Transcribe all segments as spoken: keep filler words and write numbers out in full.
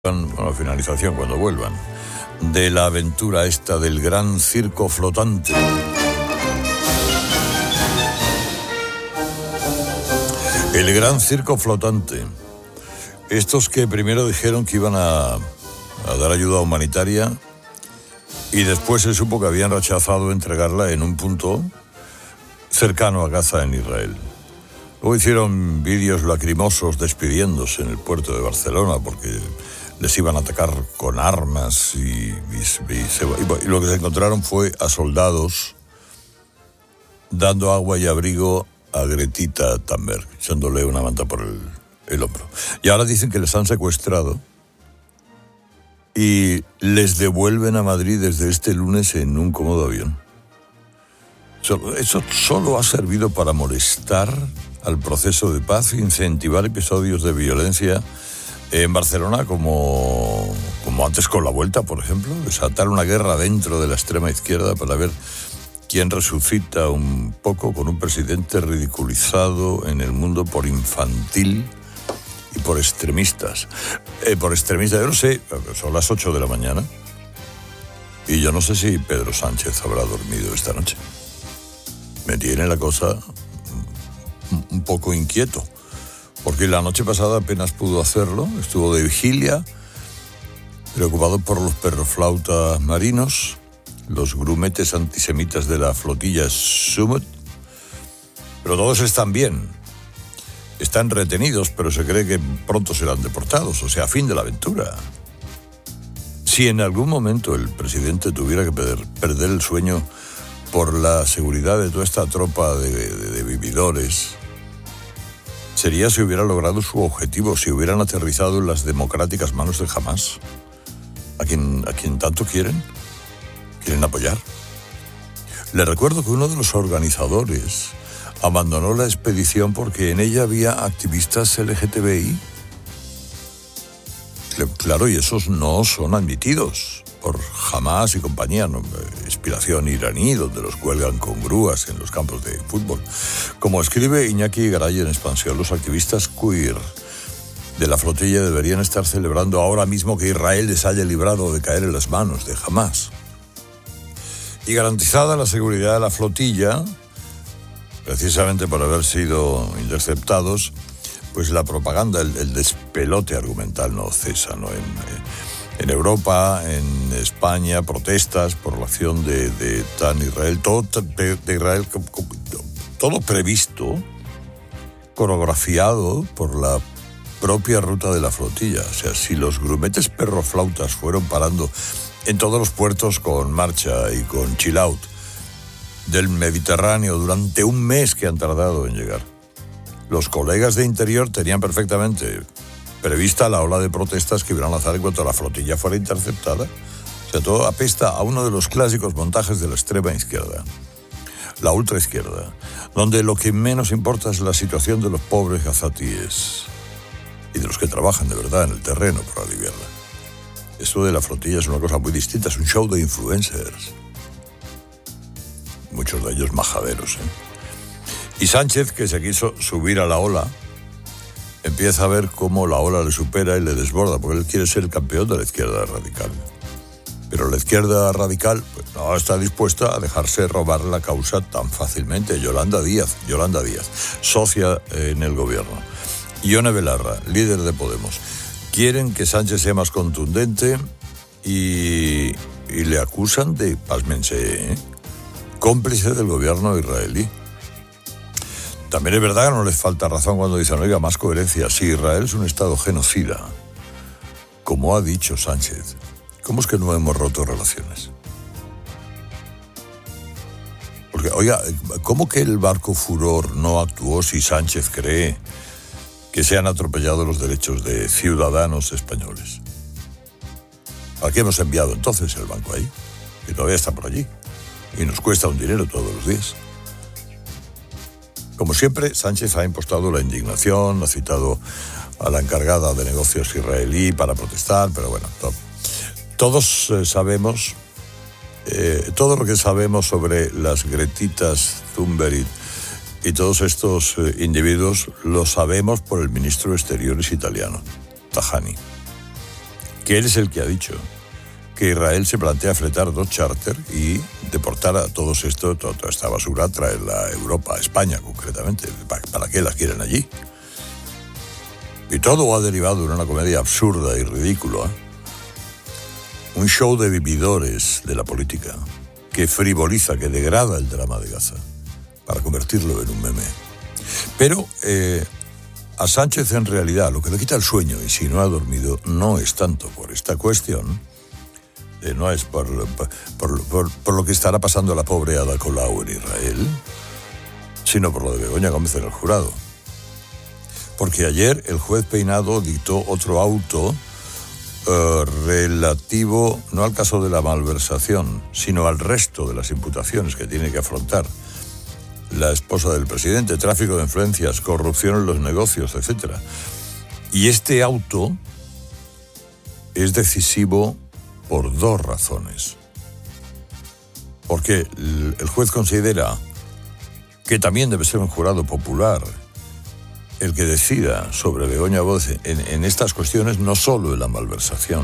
Bueno, finalización cuando vuelvan de la aventura esta del gran circo flotante. El gran circo flotante. Estos que primero dijeron que iban a, a dar ayuda humanitaria y después se supo que habían rechazado entregarla en un punto cercano a Gaza, en Israel. Luego hicieron vídeos lacrimosos despidiéndose en el puerto de Barcelona porque les iban a atacar con armas y, y, y, se, y lo que se encontraron fue a soldados dando agua y abrigo a Gretita Thunberg, echándole una manta por el, el hombro. Y ahora dicen que les han secuestrado y les devuelven a Madrid desde este lunes en un cómodo avión. Eso solo ha servido para molestar al proceso de paz, incentivar episodios de violencia en Barcelona, como, como antes con la Vuelta, por ejemplo, desatar una guerra dentro de la extrema izquierda para ver quién resucita un poco con un presidente ridiculizado en el mundo por infantil y por extremistas. Eh, por extremistas, yo no sé, son las ocho de la mañana y yo no sé si Pedro Sánchez habrá dormido esta noche. Me tiene la cosa un poco inquieto, porque la noche pasada apenas pudo hacerlo, estuvo de vigilia, preocupado por los perroflautas marinos, los grumetes antisemitas de la flotilla Summit, pero todos están bien, están retenidos, pero se cree que pronto serán deportados, o sea, fin de la aventura. Si en algún momento el presidente tuviera que perder, perder el sueño por la seguridad de toda esta tropa de, de, de vividores, sería si hubiera logrado su objetivo, si hubieran aterrizado en las democráticas manos de Hamás, a quien, a quien tanto quieren, quieren apoyar. Le recuerdo que uno de los organizadores abandonó la expedición porque en ella había activistas L G T B I. Claro, y esos no son admitidos por Hamás y compañía, ¿no? Inspiración iraní, donde los cuelgan con grúas en los campos de fútbol. Como escribe Iñaki Garay en Expansión, los activistas queer de la flotilla deberían estar celebrando ahora mismo que Israel les haya librado de caer en las manos de Hamás. Y garantizada la seguridad de la flotilla, precisamente por haber sido interceptados, pues la propaganda, el, el despelote argumental no cesa, ¿no? En, en Europa, en España, protestas por la acción de, de TAN Israel, todo de, de Israel, todo previsto, coreografiado por la propia ruta de la flotilla. O sea, si los grumetes perroflautas fueron parando en todos los puertos con marcha y con chill out del Mediterráneo durante un mes que han tardado en llegar, los colegas de Interior tenían perfectamente prevista la ola de protestas que iban a lanzar en cuanto la flotilla fuera interceptada. O sea, todo apesta a uno de los clásicos montajes de la extrema izquierda, la ultraizquierda, donde lo que menos importa es la situación de los pobres gazatíes y de los que trabajan de verdad en el terreno por aliviarla. Esto de la flotilla es una cosa muy distinta, es un show de influencers, muchos de ellos majaderos, ¿eh? Y Sánchez, que se quiso subir a la ola, empieza a ver cómo la ola le supera y le desborda, porque él quiere ser el campeón de la izquierda radical. Pero la izquierda radical pues, no está dispuesta a dejarse robar la causa tan fácilmente. Yolanda Díaz, Yolanda Díaz, socia en el gobierno. Ione Belarra, líder de Podemos. Quieren que Sánchez sea más contundente y, y le acusan de, pásmense, ¿eh? cómplice del gobierno israelí. También es verdad que no les falta razón cuando dicen, oiga, más coherencia. Si Israel es un estado genocida, como ha dicho Sánchez, ¿cómo es que no hemos roto relaciones? Porque, oiga, ¿cómo que el barco Furor no actuó si Sánchez cree que se han atropellado los derechos de ciudadanos españoles? ¿A qué hemos enviado entonces el banco ahí? Que todavía está por allí y nos cuesta un dinero todos los días. Como siempre, Sánchez ha impostado la indignación, ha citado a la encargada de negocios israelí para protestar, pero bueno, to- todos eh, sabemos, eh, todo lo que sabemos sobre las Gretitas Thunberg y, y todos estos eh, individuos lo sabemos por el ministro de Exteriores italiano, Tajani. que él es el que ha dicho que Israel se plantea fletar dos charter y deportar a todos estos, toda esta basura, traerla a Europa, a España concretamente. ¿Para qué la quieren allí? Y todo ha derivado en una comedia absurda y ridícula. Un show de vividores de la política que frivoliza, que degrada el drama de Gaza para convertirlo en un meme. Pero eh, a Sánchez en realidad lo que le quita el sueño, y si no ha dormido, no es tanto por esta cuestión, eh, no es por, por, por, por lo que estará pasando a la pobre Ada Colau en Israel, sino por lo de Begoña Gómez en el jurado. Porque ayer el juez Peinado dictó otro auto uh, relativo no al caso de la malversación, sino al resto de las imputaciones que tiene que afrontar la esposa del presidente, tráfico de influencias, corrupción en los negocios, etcétera. Y este auto es decisivo por dos razones. Porque el juez considera que también debe ser un jurado popular el que decida sobre Begoña Gómez en, en estas cuestiones, no solo en la malversación.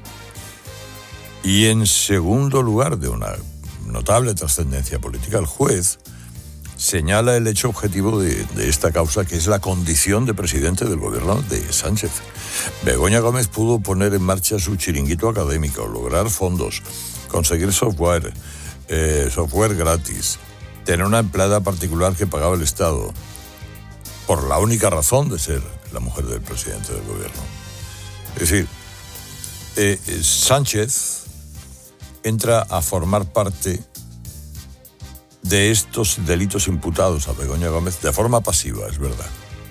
Y en segundo lugar, de una notable trascendencia política, el juez señala el hecho objetivo de, de esta causa, que es la condición de presidente del gobierno de Sánchez. Begoña Gómez pudo poner en marcha su chiringuito académico, lograr fondos, conseguir software, eh, software gratis, tener una empleada particular que pagaba el Estado, por la única razón de ser la mujer del presidente del gobierno. Es decir, eh, Sánchez entra a formar parte de estos delitos imputados a Begoña Gómez de forma pasiva, es verdad.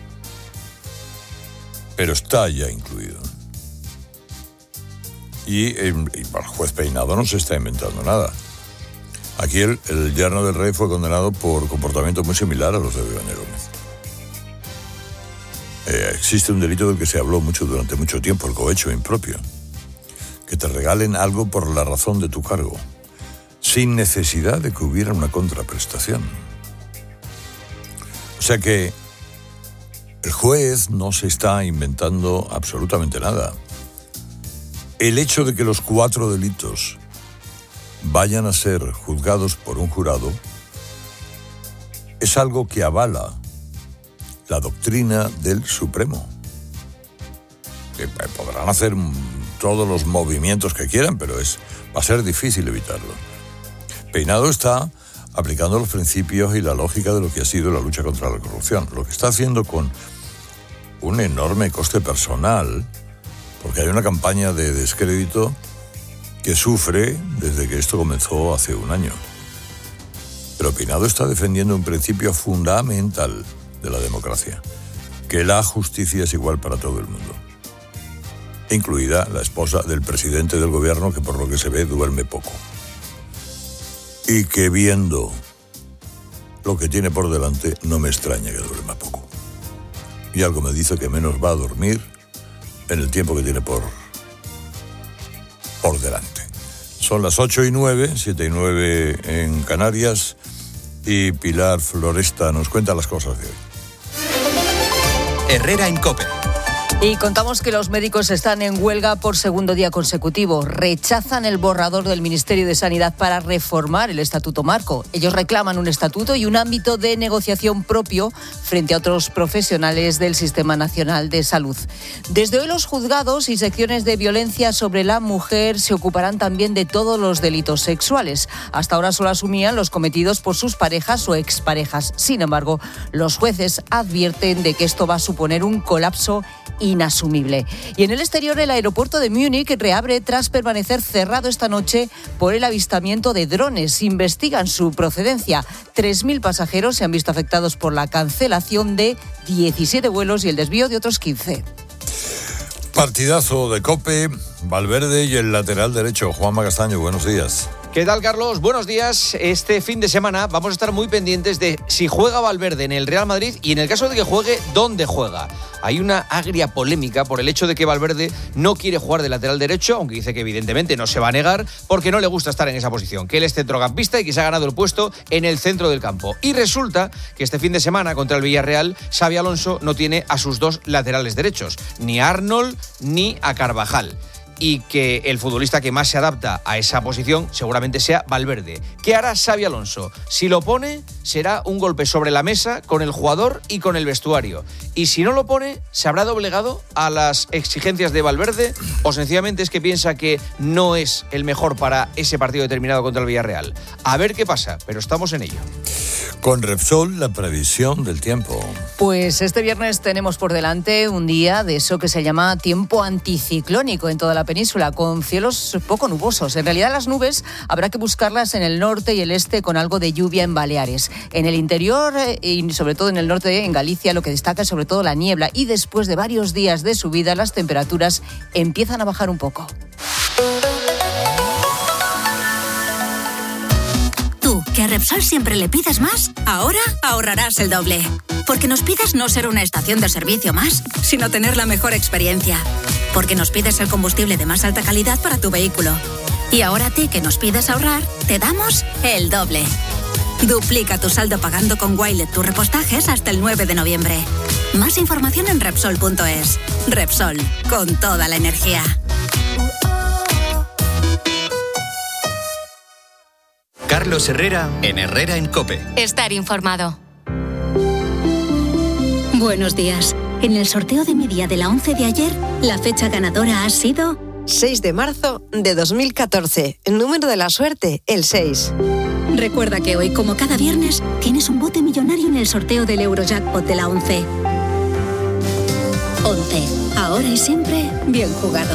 Pero está ya incluido. Y, y el juez Peinado no se está inventando nada. Aquí el, el yerno del rey fue condenado por comportamiento muy similar a los de Begoña Gómez. Eh, existe un delito del que se habló mucho durante mucho tiempo, el cohecho impropio. Que te regalen algo por la razón de tu cargo, sin necesidad de que hubiera una contraprestación. O sea que el juez no se está inventando absolutamente nada. El hecho de que los cuatro delitos vayan a ser juzgados por un jurado es algo que avala la doctrina del Supremo. Que podrán hacer todos los movimientos que quieran, pero es, va a ser difícil evitarlo. Peinado está aplicando los principios y la lógica de lo que ha sido la lucha contra la corrupción. Lo que está haciendo con un enorme coste personal, porque hay una campaña de descrédito que sufre desde que esto comenzó hace un año. Pero Peinado está defendiendo un principio fundamental de la democracia, que la justicia es igual para todo el mundo, incluida la esposa del presidente del gobierno, que por lo que se ve duerme poco. Y que viendo lo que tiene por delante, no me extraña que duerma poco. Y algo me dice que menos va a dormir en el tiempo que tiene por, por delante. Son las ocho y nueve, siete y nueve en Canarias, y Pilar Floresta nos cuenta las cosas de hoy. Herrera en COPE. Y contamos que los médicos están en huelga por segundo día consecutivo. Rechazan el borrador del Ministerio de Sanidad para reformar el Estatuto Marco. Ellos reclaman un estatuto y un ámbito de negociación propio frente a otros profesionales del Sistema Nacional de Salud. Desde hoy los juzgados y secciones de violencia sobre la mujer se ocuparán también de todos los delitos sexuales. Hasta ahora solo asumían los cometidos por sus parejas o exparejas. Sin embargo, los jueces advierten de que esto va a suponer un colapso inasumible. Y en el exterior, el aeropuerto de Múnich reabre tras permanecer cerrado esta noche por el avistamiento de drones. Investigan su procedencia. tres mil pasajeros se han visto afectados por la cancelación de diecisiete vuelos y el desvío de otros quince. Partidazo de COPE, Valverde y el lateral derecho, Juanma Castaño, buenos días. ¿Qué tal, Carlos? Buenos días. Este fin de semana vamos a estar muy pendientes de si juega Valverde en el Real Madrid y, en el caso de que juegue, ¿dónde juega? Hay una agria polémica por el hecho de que Valverde no quiere jugar de lateral derecho, aunque dice que evidentemente no se va a negar, porque no le gusta estar en esa posición, que él es centrocampista y que se ha ganado el puesto en el centro del campo. Y resulta que este fin de semana contra el Villarreal, Xabi Alonso no tiene a sus dos laterales derechos, ni a Arnold ni a Carvajal. y que el futbolista que más se adapta a esa posición seguramente sea Valverde. ¿Qué hará Xabi Alonso? Si lo pone, será un golpe sobre la mesa con el jugador y con el vestuario. Y si no lo pone, ¿se habrá doblegado a las exigencias de Valverde o sencillamente es que piensa que no es el mejor para ese partido determinado contra el Villarreal? A ver qué pasa, pero estamos en ello. Con Repsol, la previsión del tiempo. Pues este viernes tenemos por delante un día de eso que se llama tiempo anticiclónico en toda la península, con cielos poco nubosos. En realidad las nubes habrá que buscarlas en el norte y el este con algo de lluvia en Baleares. En el interior y sobre todo en el norte, en Galicia, lo que destaca es sobre todo la niebla y después de varios días de subida las temperaturas empiezan a bajar un poco. ¿Que a Repsol siempre le pides más? Ahora ahorrarás el doble. Porque nos pides no ser una estación de servicio más, sino tener la mejor experiencia. Porque nos pides el combustible de más alta calidad para tu vehículo. Y ahora a ti que nos pides ahorrar, te damos el doble. Duplica tu saldo pagando con Wilet tus repostajes hasta el nueve de noviembre. Más información en Repsol punto es. Repsol, con toda la energía. Carlos Herrera en Herrera en COPE. Estar informado. Buenos días. En el sorteo de mi día de la once de ayer, la fecha ganadora ha sido seis de marzo de dos mil catorce. El número de la suerte, el seis. Recuerda que hoy, como cada viernes, tienes un bote millonario en el sorteo del Eurojackpot de la once. once. Ahora y siempre, bien jugado.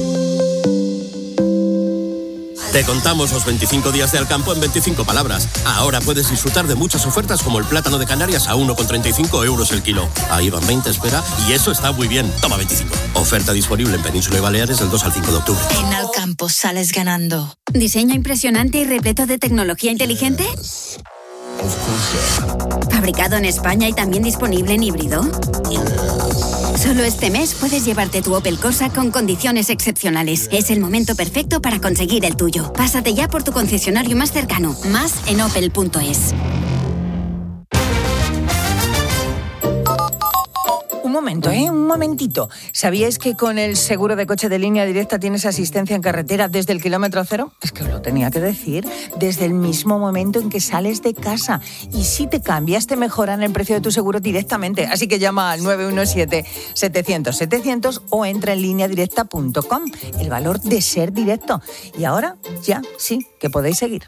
Te contamos los veinticinco días de Alcampo en veinticinco palabras. Ahora puedes disfrutar de muchas ofertas como el plátano de Canarias a uno con treinta y cinco euros el kilo. Ahí van veinte, espera, y eso está muy bien. Toma veinticinco. Oferta disponible en Península y Baleares del dos al cinco de octubre. En Alcampo sales ganando. ¿Diseño impresionante y repleto de tecnología inteligente? ¿Fabricado en España y también disponible en híbrido? Solo este mes puedes llevarte tu Opel Corsa con condiciones excepcionales. Es el momento perfecto para conseguir el tuyo. Pásate ya por tu concesionario más cercano. Más en opel punto es. Un momento, ¿eh? Un momentito. ¿Sabíais que con el seguro de coche de Línea Directa tienes asistencia en carretera desde el kilómetro cero? Es que os lo tenía que decir. Desde el mismo momento en que sales de casa. Y si te cambias, te mejoran el precio de tu seguro directamente. Así que llama al nueve uno siete, setecientos, setecientos o entra en línea directa punto com. El valor de ser directo. Y ahora, ya, sí, que podéis seguir.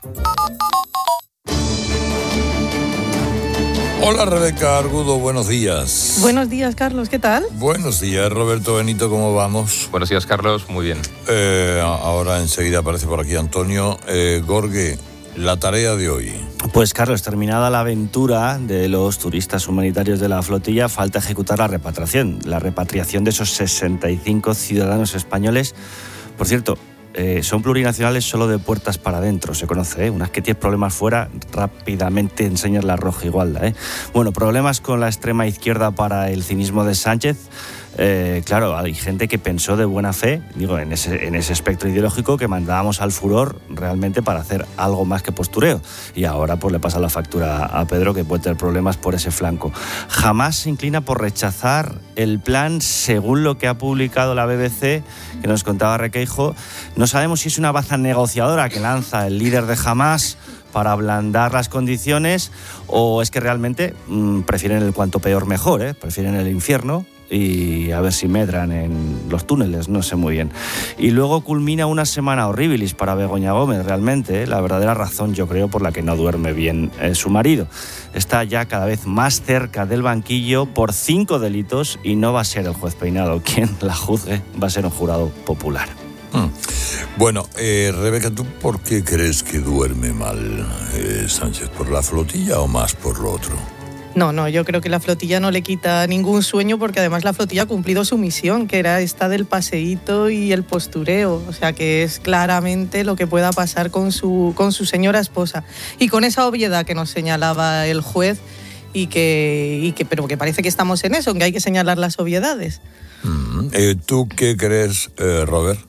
Hola Rebeca Argudo, buenos días. Buenos días, Carlos, ¿qué tal? Buenos días, Roberto Benito, ¿cómo vamos? Buenos días, Carlos, muy bien. Eh, ahora enseguida aparece por aquí Antonio. Eh, Gorge, la tarea de hoy. Pues Carlos, terminada la aventura de los turistas humanitarios de la flotilla, falta ejecutar la repatriación, la repatriación de esos sesenta y cinco ciudadanos españoles. Por cierto, Eh, son plurinacionales solo de puertas para adentro, se conoce, ¿eh? Unas que tienen problemas fuera, rápidamente enseñan la roja igualda, ¿eh? Bueno, problemas con la extrema izquierda para el cinismo de Sánchez. Eh, claro, hay gente que pensó de buena fe, digo, en ese, en ese espectro ideológico, que mandábamos al furor realmente para hacer algo más que postureo. Y ahora pues le pasa la factura a Pedro, que puede tener problemas por ese flanco. Jamás se inclina por rechazar el plan, según lo que ha publicado la B B C, que nos contaba Requeijo. No sabemos si es una baza negociadora que lanza el líder de Hamás para ablandar las condiciones, o es que realmente mmm, prefieren el cuanto peor mejor, ¿eh? Prefieren el infierno y a ver si medran en los túneles, no sé muy bien. Y luego culmina una semana horribilis para Begoña Gómez, realmente, ¿eh? La verdadera razón, yo creo, por la que no duerme bien eh, su marido. Está ya cada vez más cerca del banquillo por cinco delitos y no va a ser el juez Peinado quien la juzgue, va a ser un jurado popular. Hmm. Bueno, eh, Rebeca, ¿tú por qué crees que duerme mal eh, Sánchez? ¿Por la flotilla o más por lo otro? No, no, yo creo que la flotilla no le quita ningún sueño, porque además la flotilla ha cumplido su misión, que era esta del paseíto y el postureo. O sea, que es claramente lo que pueda pasar con su, con su señora esposa. Y con esa obviedad que nos señalaba el juez, y que, y que pero que parece que estamos en eso, que hay que señalar las obviedades. Mm, eh, ¿Tú qué crees, eh, Robert?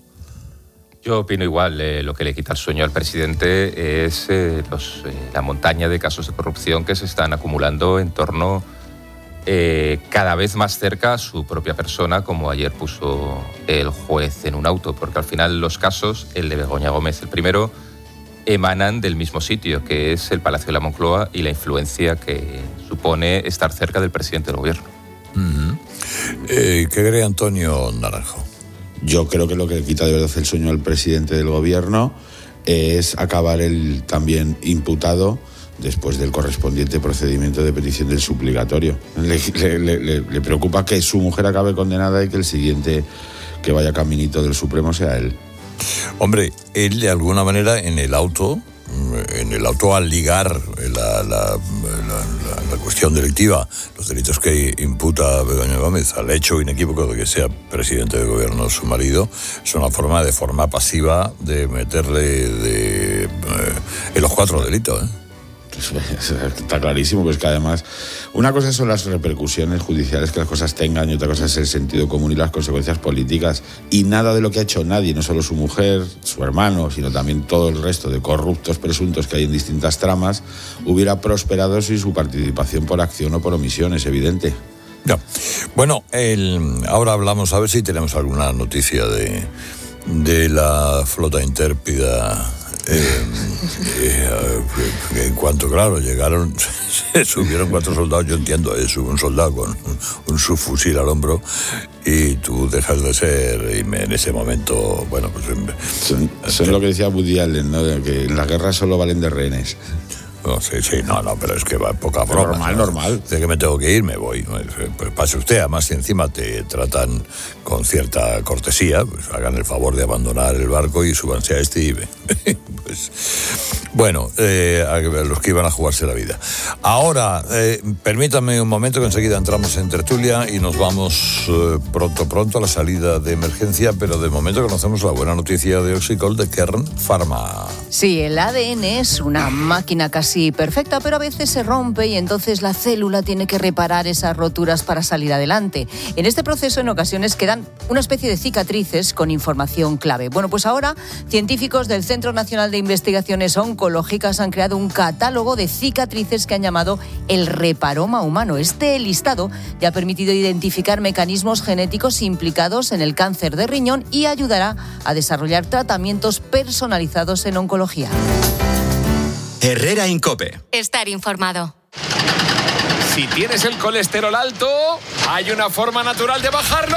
Yo opino igual, eh, lo que le quita el sueño al presidente es eh, los, eh, la montaña de casos de corrupción que se están acumulando en torno eh, cada vez más cerca a su propia persona, como ayer puso el juez en un auto, porque al final los casos, el de Begoña Gómez, el primero, emanan del mismo sitio, que es el Palacio de la Moncloa y la influencia que supone estar cerca del presidente del gobierno. Uh-huh. eh, ¿Qué cree Antonio Naranjo? Yo creo que lo que le quita de verdad el sueño al presidente del gobierno es acabar el también imputado después del correspondiente procedimiento de petición del suplicatorio. Le, le, le, le preocupa que su mujer acabe condenada y que el siguiente que vaya caminito del Supremo sea él. Hombre, él de alguna manera en el auto, en el auto al ligar la, la, la, la, la cuestión delictiva, los delitos que imputa Begoña Gómez al hecho inequívoco de que sea presidente del gobierno su marido, es una forma de forma pasiva de meterle de, eh, en los cuatro delitos, ¿eh? Está clarísimo, pues que además una cosa son las repercusiones judiciales que las cosas tengan y otra cosa es el sentido común y las consecuencias políticas, y nada de lo que ha hecho nadie, no solo su mujer, su hermano, sino también todo el resto de corruptos presuntos que hay en distintas tramas, hubiera prosperado sin su participación por acción o por omisión, es evidente. Ya. Bueno, el, ahora hablamos, a ver si tenemos alguna noticia de, de la flota intérpida. Eh, eh, en cuanto, claro, llegaron, se subieron cuatro soldados, yo entiendo, eh, sube un soldado con un, un subfusil al hombro y tú dejas de ser, y me, en ese momento, bueno, pues... Son, son eh, lo que decía Woody Allen, ¿no? Que en las guerras solo valen de rehenes. No, sí, sí, no, no, pero es que va poca broma. Normal, ¿no? Normal. De que me tengo que ir, me voy. Pues pase usted, además si encima te tratan con cierta cortesía, pues hagan el favor de abandonar el barco y súbanse a este y ve. Pues, bueno, eh, a los que iban a jugarse la vida. Ahora, eh, permítanme un momento que enseguida entramos en tertulia y nos vamos eh, pronto, pronto a la salida de emergencia, pero de momento conocemos la buena noticia de Oxicol de Kern Pharma. Sí, el A D N es una máquina casi perfecta, pero a veces se rompe y entonces la célula tiene que reparar esas roturas para salir adelante. En este proceso, en ocasiones, quedan una especie de cicatrices con información clave. Bueno, pues ahora, científicos del Centro Nacional de Investigaciones Oncológicas han creado un catálogo de cicatrices que han llamado el reparoma humano. Este listado ya ha permitido identificar mecanismos genéticos implicados en el cáncer de riñón y ayudará a desarrollar tratamientos personalizados en oncología. Herrera en COPE. Estar informado. Si tienes el colesterol alto, hay una forma natural de bajarlo.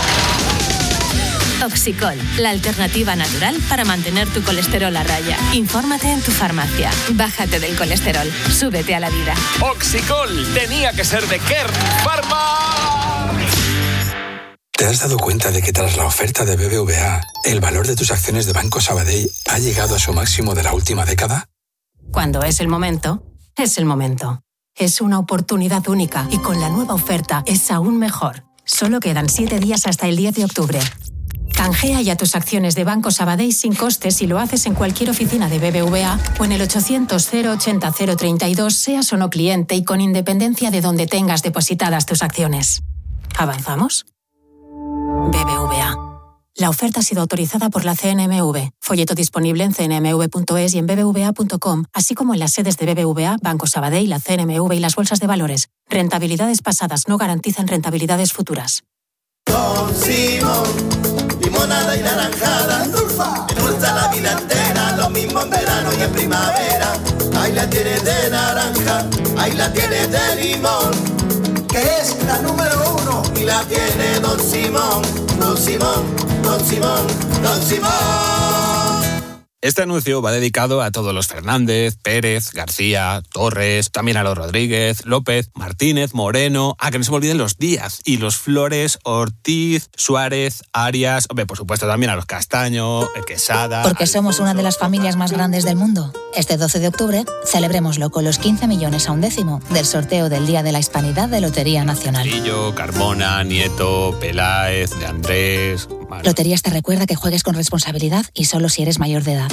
Oxicol, la alternativa natural para mantener tu colesterol a raya. Infórmate en tu farmacia. Bájate del colesterol. Súbete a la vida. Oxicol tenía que ser de Kern Pharma. ¿Te has dado cuenta de que tras la oferta de B B V A, el valor de tus acciones de Banco Sabadell ha llegado a su máximo de la última década? Cuando es el momento, es el momento. Es una oportunidad única y con la nueva oferta es aún mejor. Solo quedan siete días hasta el diez de octubre. Canjea ya tus acciones de Banco Sabadell sin costes y lo haces en cualquier oficina de B B V A o en el ochocientos cero ochenta cero treinta y dos, seas o no cliente y con independencia de donde tengas depositadas tus acciones. ¿Avanzamos? B B V A. La oferta ha sido autorizada por la C N M V. Folleto disponible en c n m v punto es y en b b v a punto com, así como en las sedes de B B V A, Banco Sabadell, la C N M V y las bolsas de valores. Rentabilidades pasadas no garantizan rentabilidades futuras. Don Simón, limonada y naranjada, endulza la vida entera, lo mismo en verano y en primavera. Ahí la tienes de naranja, ahí la tienes de limón, que es la número uno, y la tiene Don Simón, Don Simón. Don Simón, Don Simón. Este anuncio va dedicado a todos los Fernández, Pérez, García, Torres, también a los Rodríguez, López, Martínez, Moreno, a que no se me olviden los Díaz y los Flores, Ortiz, Suárez, Arias, hombre, por supuesto también a los Castaño, Quesada... Porque Alfonso, somos una de las familias más grandes del mundo. Este doce de octubre celebrémoslo con los quince millones a un décimo del sorteo del Día de la Hispanidad de Lotería Nacional. Lillo, Carmona, Nieto, Peláez, de Andrés... Bueno. Loterías te recuerda que juegues con responsabilidad y solo si eres mayor de edad.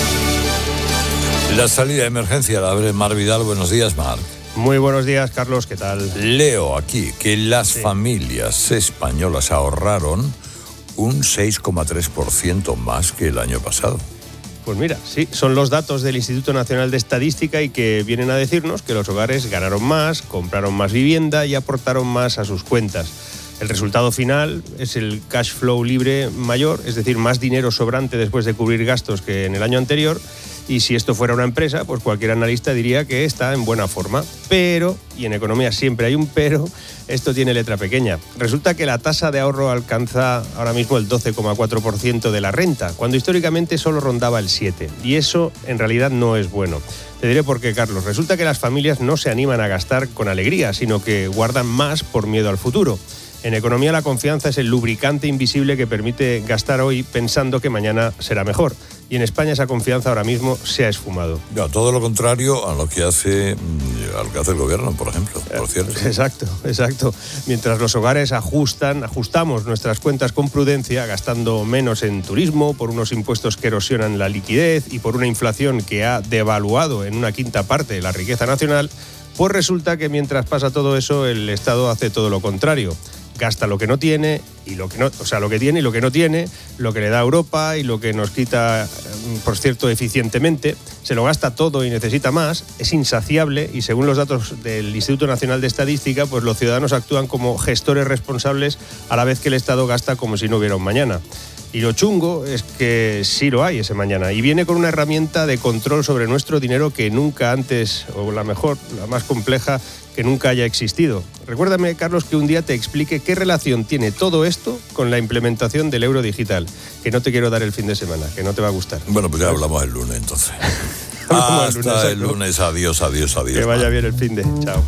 La salida de emergencia la abre Mar Vidal. Buenos días, Mar. Muy buenos días, Carlos, ¿qué tal? Leo aquí que las sí. familias españolas ahorraron un seis coma tres por ciento más que el año pasado. Pues mira, sí, son los datos del Instituto Nacional de Estadística y que vienen a decirnos que los hogares ganaron más, compraron más vivienda y aportaron más a sus cuentas. El resultado final es el cash flow libre mayor, es decir, más dinero sobrante después de cubrir gastos que en el año anterior. Y si esto fuera una empresa, pues cualquier analista diría que está en buena forma. Pero, y en economía siempre hay un pero, esto tiene letra pequeña. Resulta que la tasa de ahorro alcanza ahora mismo el doce coma cuatro por ciento de la renta, cuando históricamente solo rondaba el siete por ciento. Y eso en realidad no es bueno. Te diré por qué, Carlos. Resulta que las familias no se animan a gastar con alegría, sino que guardan más por miedo al futuro. En economía la confianza es el lubricante invisible que permite gastar hoy pensando que mañana será mejor. Y en España esa confianza ahora mismo se ha esfumado. No, todo lo contrario a lo que hace, a lo que hace el gobierno, por ejemplo, por cierto. Exacto, exacto. Mientras los hogares ajustan, ajustamos nuestras cuentas con prudencia, gastando menos en turismo, por unos impuestos que erosionan la liquidez y por una inflación que ha devaluado en una quinta parte la riqueza nacional, pues resulta que mientras pasa todo eso, el Estado hace todo lo contrario. Gasta lo que no tiene y lo que no, o sea, lo que tiene y lo que no tiene, lo que le da Europa y lo que nos quita, por cierto, eficientemente. Se lo gasta todo y necesita más, es insaciable y según los datos del Instituto Nacional de Estadística, pues los ciudadanos actúan como gestores responsables a la vez que el Estado gasta como si no hubiera un mañana. Y lo chungo es que sí lo hay ese mañana y viene con una herramienta de control sobre nuestro dinero que nunca antes, o la mejor, la más compleja, que nunca haya existido. Recuérdame, Carlos, que un día te explique qué relación tiene todo esto con la implementación del euro digital, que no te quiero dar el fin de semana, que no te va a gustar. Bueno, pues ya hablamos el lunes, entonces. Hasta el lunes, el lunes. Adiós, adiós, adiós. Que vaya bien el fin de. Chao.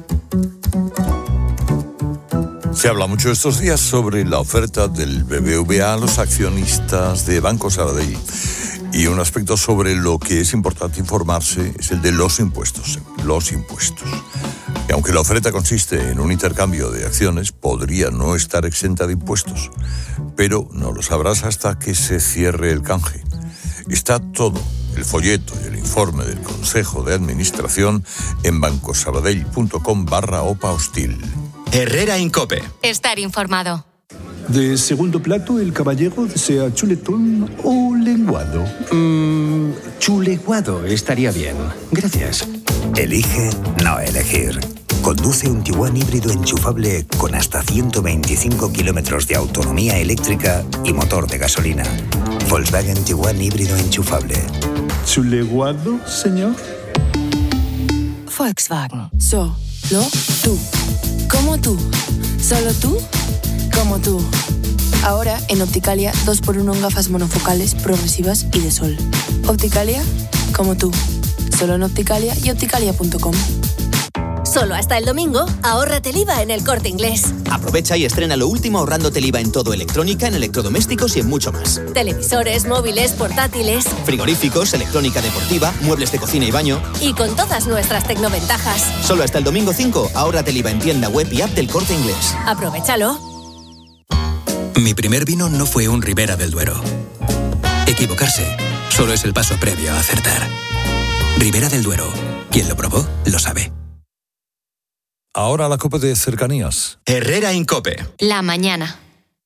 Se habla mucho estos días sobre la oferta del B B V A a los accionistas de Banco Sabadell. Y un aspecto sobre lo que es importante informarse es el de los impuestos. Los impuestos. Y aunque la oferta consiste en un intercambio de acciones, podría no estar exenta de impuestos. Pero no lo sabrás hasta que se cierre el canje. Está todo, el folleto y el informe del Consejo de Administración, en bancosabadell.com barra OPA hostil. Herrera en COPE. Estar informado. De segundo plato, el caballero desea chuletón o lenguado. Mm, chuleguado estaría bien. Gracias. Elige no elegir. Conduce un Tiguan híbrido enchufable con hasta ciento veinticinco kilómetros de autonomía eléctrica y motor de gasolina. Volkswagen Tiguan híbrido enchufable. ¿Chuleguado, señor? Volkswagen. Solo tú. Como tú. Solo tú. Como tú. Ahora en Opticalia dos por uno en gafas monofocales, progresivas y de sol. Opticalia, como tú. Solo en Opticalia y opticalia punto com. Solo hasta el domingo, ahórrate el I V A en El Corte Inglés. Aprovecha y estrena lo último ahorrándote el I V A en todo electrónica, en electrodomésticos y en mucho más. Televisores, móviles, portátiles, frigoríficos, electrónica deportiva, muebles de cocina y baño. Y con todas nuestras tecnoventajas. Solo hasta el domingo cinco, ahórrate el I V A en tienda web y app del Corte Inglés. Aprovechalo. Mi primer vino no fue un Ribera del Duero. Equivocarse solo es el paso previo a acertar. Ribera del Duero. Quien lo probó, lo sabe. Ahora la COPE de cercanías. Herrera en COPE. La mañana.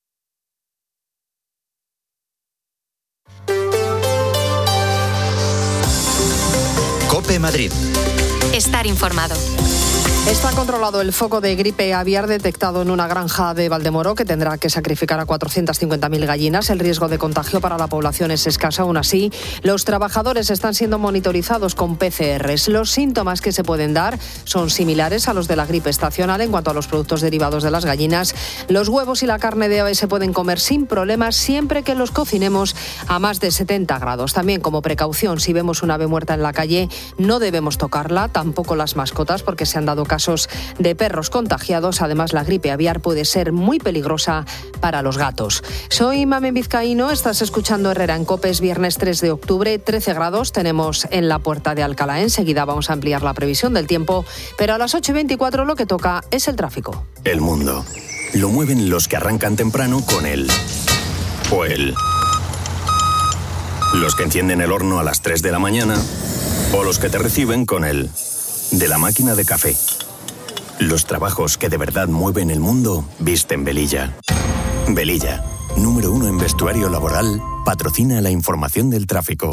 COPE Madrid. Estar informado. Está controlado el foco de gripe aviar detectado en una granja de Valdemoro que tendrá que sacrificar a cuatrocientas cincuenta mil gallinas. El riesgo de contagio para la población es escaso. Aún así, los trabajadores están siendo monitorizados con P C Rs. Los síntomas que se pueden dar son similares a los de la gripe estacional. En cuanto a los productos derivados de las gallinas, los huevos y la carne de ave se pueden comer sin problemas siempre que los cocinemos a más de setenta grados. También, como precaución, si vemos una ave muerta en la calle, no debemos tocarla, tampoco las mascotas, porque se han dado casos de perros contagiados. Además, la gripe aviar puede ser muy peligrosa para los gatos. Soy Mamen Vizcaíno, estás escuchando Herrera en COPE. Es viernes tres de octubre, trece grados tenemos en la Puerta de Alcalá. Enseguida vamos a ampliar la previsión del tiempo, pero a las ocho y veinticuatro lo que toca es el tráfico. El mundo lo mueven los que arrancan temprano con el o el, los que encienden el horno a las tres de la mañana o los que te reciben con el de la máquina de café. Los trabajos que de verdad mueven el mundo visten Velilla. Velilla, número uno en vestuario laboral, patrocina la información del tráfico.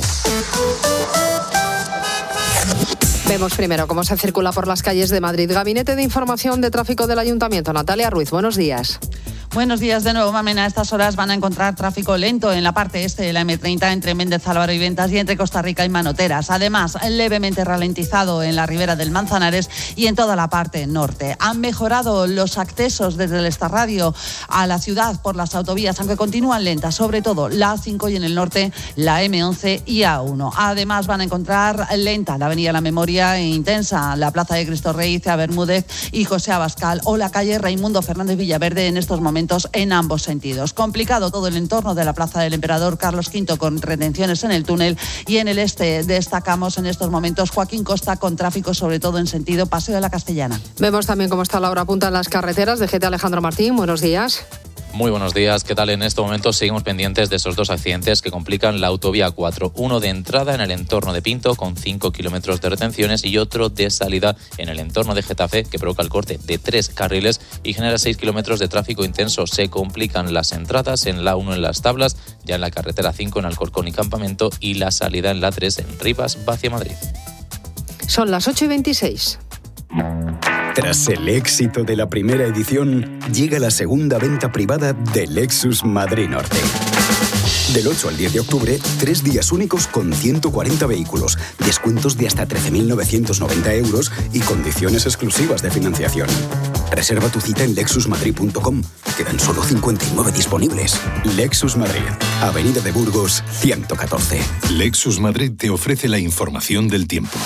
Vemos primero cómo se circula por las calles de Madrid. Gabinete de Información de Tráfico del Ayuntamiento. Natalia Ruiz, buenos días. Buenos días de nuevo, Mamen. A estas horas van a encontrar tráfico lento en la parte este de la eme treinta entre Méndez Álvaro y Ventas y entre Costa Rica y Manoteras. Además, levemente ralentizado en la ribera del Manzanares y en toda la parte norte. Han mejorado los accesos desde el Estarradio a la ciudad por las autovías, aunque continúan lentas, sobre todo la A cinco y en el norte la eme once y A uno. Además, van a encontrar lenta la avenida La Memoria e intensa la plaza de Cristo Rey, Cea Bermúdez y José Abascal o la calle Raimundo Fernández Villaverde en estos momentos en ambos sentidos. Complicado todo el entorno de la Plaza del Emperador Carlos quinto con retenciones en el túnel y en el este destacamos en estos momentos Joaquín Costa con tráfico sobre todo en sentido Paseo de la Castellana. Vemos también cómo está la hora punta en las carreteras. De G T Alejandro Martín, buenos días. Muy buenos días, ¿qué tal? En este momento seguimos pendientes de esos dos accidentes que complican la autovía cuatro. Uno de entrada en el entorno de Pinto con cinco kilómetros de retenciones y otro de salida en el entorno de Getafe que provoca el corte de tres carriles y genera seis kilómetros de tráfico intenso. Se complican las entradas en la A uno en Las Tablas, ya en la carretera cinco en Alcorcón y Campamento y la salida en la tres en Rivas, hacia Madrid. Son las ocho y veintiséis. Tras el éxito de la primera edición, llega la segunda venta privada de Lexus Madrid Norte. Del ocho al diez de octubre, tres días únicos con ciento cuarenta vehículos, descuentos de hasta trece mil novecientos noventa euros y condiciones exclusivas de financiación. Reserva tu cita en lexus madrid punto com. Quedan solo cincuenta y nueve disponibles. Lexus Madrid, Avenida de Burgos, ciento catorce. Lexus Madrid te ofrece la información del tiempo.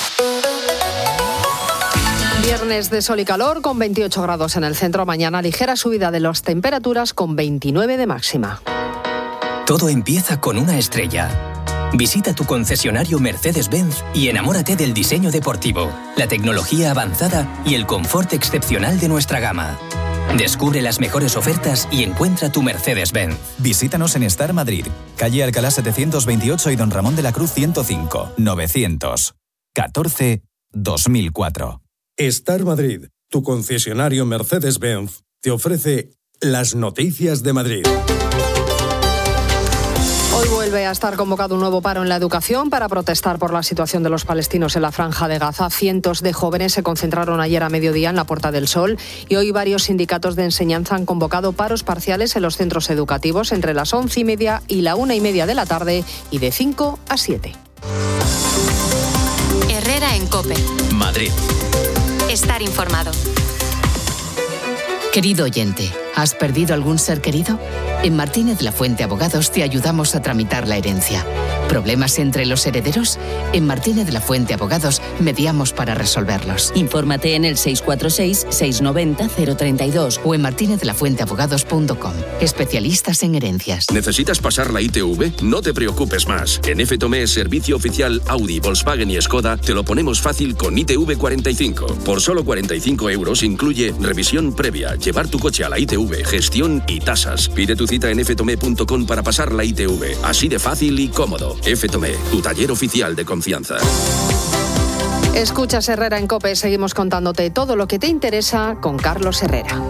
Viernes de sol y calor con veintiocho grados en el centro. Mañana ligera subida de las temperaturas con veintinueve de máxima. Todo empieza con una estrella. Visita tu concesionario Mercedes-Benz y enamórate del diseño deportivo, la tecnología avanzada y el confort excepcional de nuestra gama. Descubre las mejores ofertas y encuentra tu Mercedes-Benz. Visítanos en Star Madrid, calle Alcalá setecientos veintiocho y Don Ramón de la Cruz ciento cinco, novecientos catorce dos mil cuatro. Star Madrid, tu concesionario Mercedes-Benz, te ofrece las noticias de Madrid. Hoy vuelve a estar convocado un nuevo paro en la educación para protestar por la situación de los palestinos en la Franja de Gaza. Cientos de jóvenes se concentraron ayer a mediodía en la Puerta del Sol y hoy varios sindicatos de enseñanza han convocado paros parciales en los centros educativos entre las once y media y la una y media de la tarde y de cinco a siete. Herrera en COPE. Madrid. Estar informado. Querido oyente, ¿has perdido algún ser querido? En Martínez La Fuente Abogados te ayudamos a tramitar la herencia. ¿Problemas entre los herederos? En Martínez La Fuente Abogados mediamos para resolverlos. Infórmate en el seis cuatro seis, seis nueve cero, cero tres dos o en martínez la fuente abogados punto com. Especialistas en herencias. ¿Necesitas pasar la I T V? No te preocupes más. En F Tomé, servicio oficial Audi, Volkswagen y Skoda, te lo ponemos fácil con I T V cuarenta y cinco. Por solo cuarenta y cinco euros incluye revisión previa, llevar tu coche a la I T V, gestión y tasas. Pide tu cita en f tomé punto com para pasar la I T V. Así de fácil y cómodo. F Tomé, tu taller oficial de confianza. Escuchas Herrera en COPE. Seguimos contándote todo lo que te interesa con Carlos Herrera.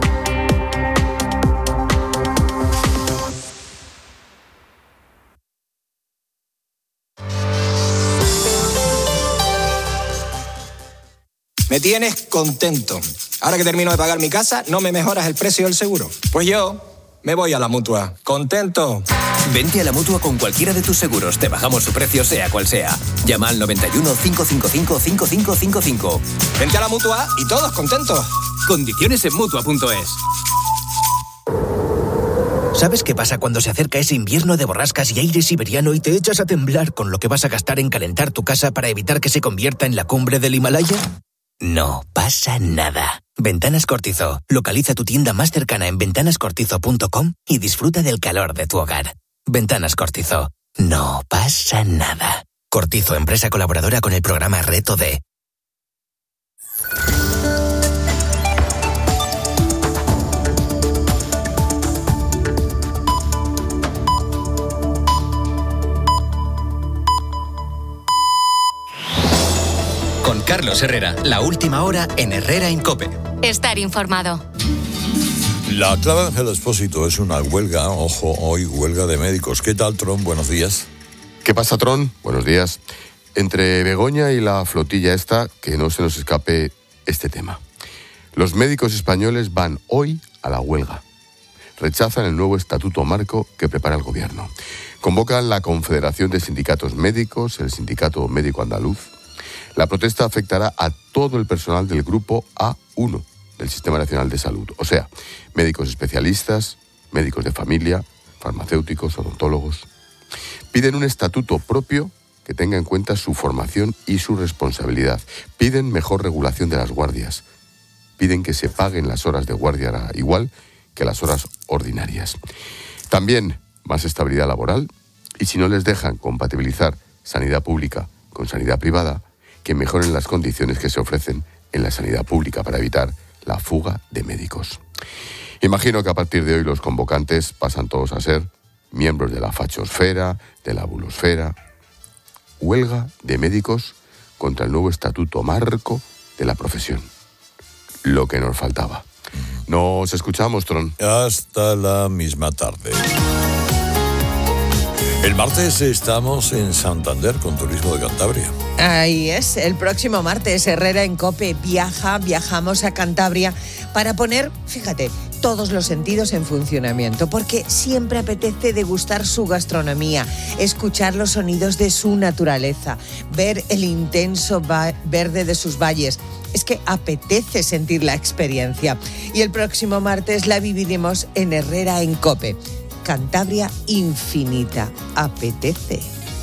Me tienes contento. Ahora que termino de pagar mi casa, no me mejoras el precio del seguro. Pues yo me voy a la Mutua. ¿Contento? Vente a la Mutua con cualquiera de tus seguros. Te bajamos su precio sea cual sea. Llama al noventa y uno, cinco cinco cinco, cinco cinco cinco cinco. Vente a la Mutua y todos contentos. Condiciones en Mutua punto es. ¿Sabes qué pasa cuando se acerca ese invierno de borrascas y aire siberiano y te echas a temblar con lo que vas a gastar en calentar tu casa para evitar que se convierta en la cumbre del Himalaya? No pasa nada. Ventanas Cortizo. Localiza tu tienda más cercana en ventanas cortizo punto com y disfruta del calor de tu hogar. Ventanas Cortizo. No pasa nada. Cortizo, empresa colaboradora con el programa Reto D. Con Carlos Herrera, la última hora en Herrera en COPE. Estar informado. La clave de Ángel Expósito es una huelga, ojo, hoy huelga de médicos. ¿Qué tal, Tron? Buenos días. ¿Qué pasa, Tron? Buenos días. Entre Begoña y la flotilla esta, que no se nos escape este tema. Los médicos españoles van hoy a la huelga. Rechazan el nuevo estatuto marco que prepara el gobierno. Convocan la Confederación de Sindicatos Médicos, el Sindicato Médico Andaluz. La protesta afectará a todo el personal del grupo A uno del Sistema Nacional de Salud, o sea, médicos especialistas, médicos de familia, farmacéuticos, odontólogos. Piden un estatuto propio que tenga en cuenta su formación y su responsabilidad. Piden mejor regulación de las guardias. Piden que se paguen las horas de guardia igual que las horas ordinarias. También más estabilidad laboral y, si no les dejan compatibilizar sanidad pública con sanidad privada, que mejoren las condiciones que se ofrecen en la sanidad pública para evitar la fuga de médicos. Imagino que a partir de hoy los convocantes pasan todos a ser miembros de la fachosfera, de la bulosfera. Huelga de médicos contra el nuevo estatuto marco de la profesión. Lo que nos faltaba. Nos escuchamos, Tron. Hasta la misma tarde. El martes estamos en Santander con Turismo de Cantabria. Ahí es, el próximo martes Herrera en COPE viaja, viajamos a Cantabria para poner, fíjate, todos los sentidos en funcionamiento, porque siempre apetece degustar su gastronomía, escuchar los sonidos de su naturaleza, ver el intenso va- verde de sus valles. Es que apetece sentir la experiencia. Y el próximo martes la viviremos en Herrera en COPE. Cantabria infinita. Apetece.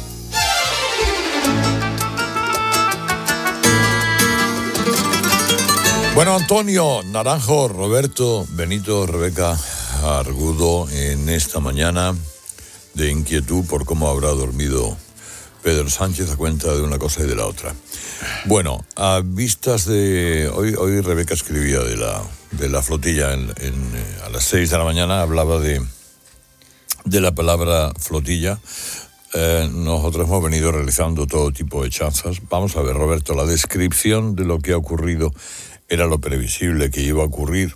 Bueno, Antonio, Naranjo, Roberto, Benito, Rebeca, Argudo, en esta mañana de inquietud por cómo habrá dormido Pedro Sánchez a cuenta de una cosa y de la otra. Bueno, a vistas de... Hoy, hoy Rebeca escribía de la, de la flotilla en, en, a las seis de la mañana, hablaba de, de la palabra flotilla. Eh, nosotros hemos venido realizando todo tipo de chanzas. Vamos a ver, Roberto, la descripción de lo que ha ocurrido era lo previsible que iba a ocurrir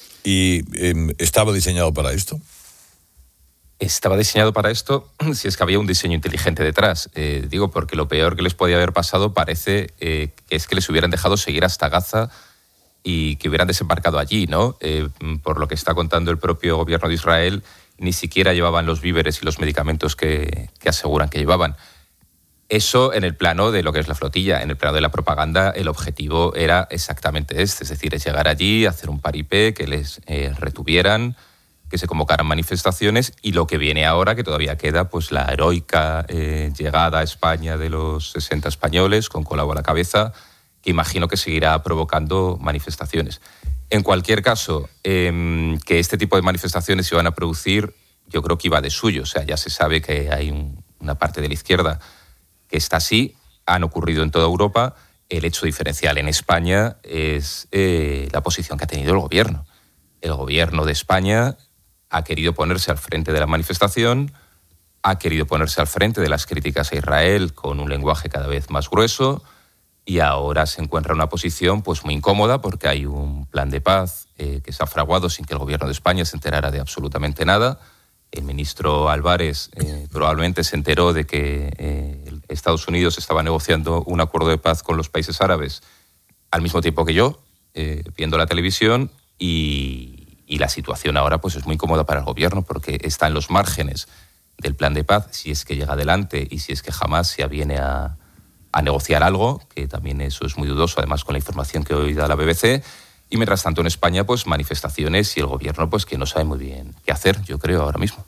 y eh, ¿estaba diseñado para esto? Estaba diseñado para esto si es que había un diseño inteligente detrás. Eh, digo, porque lo peor que les podía haber pasado parece eh, que es que les hubieran dejado seguir hasta Gaza y que hubieran desembarcado allí, ¿no? Eh, por lo que está contando el propio gobierno de Israel, ni siquiera llevaban los víveres y los medicamentos que, que aseguran que llevaban. Eso en el plano de lo que es la flotilla. En el plano de la propaganda, el objetivo era exactamente este, es decir, es llegar allí, hacer un paripé, que les eh, retuvieran, que se convocaran manifestaciones, y lo que viene ahora, que todavía queda, pues la heroica eh, llegada a España de los sesenta españoles, con Colau a la cabeza, que imagino que seguirá provocando manifestaciones. En cualquier caso, eh, que este tipo de manifestaciones se iban a producir, yo creo que iba de suyo. O sea, ya se sabe que hay un, una parte de la izquierda que está así, han ocurrido en toda Europa. El hecho diferencial en España es eh, la posición que ha tenido el gobierno. El gobierno de España ha querido ponerse al frente de la manifestación, ha querido ponerse al frente de las críticas a Israel con un lenguaje cada vez más grueso, y ahora se encuentra en una posición pues muy incómoda porque hay un plan de paz eh, que se ha fraguado sin que el gobierno de España se enterara de absolutamente nada. El ministro Álvarez eh, probablemente se enteró de que eh, Estados Unidos estaba negociando un acuerdo de paz con los países árabes al mismo tiempo que yo, eh, viendo la televisión, y, y la situación ahora pues es muy incómoda para el gobierno porque está en los márgenes del plan de paz, si es que llega adelante y si es que jamás se aviene a, a negociar algo, que también eso es muy dudoso, además con la información que hoy da la B B C. Y mientras tanto en España, pues manifestaciones y el gobierno pues que no sabe muy bien qué hacer, yo creo, ahora mismo.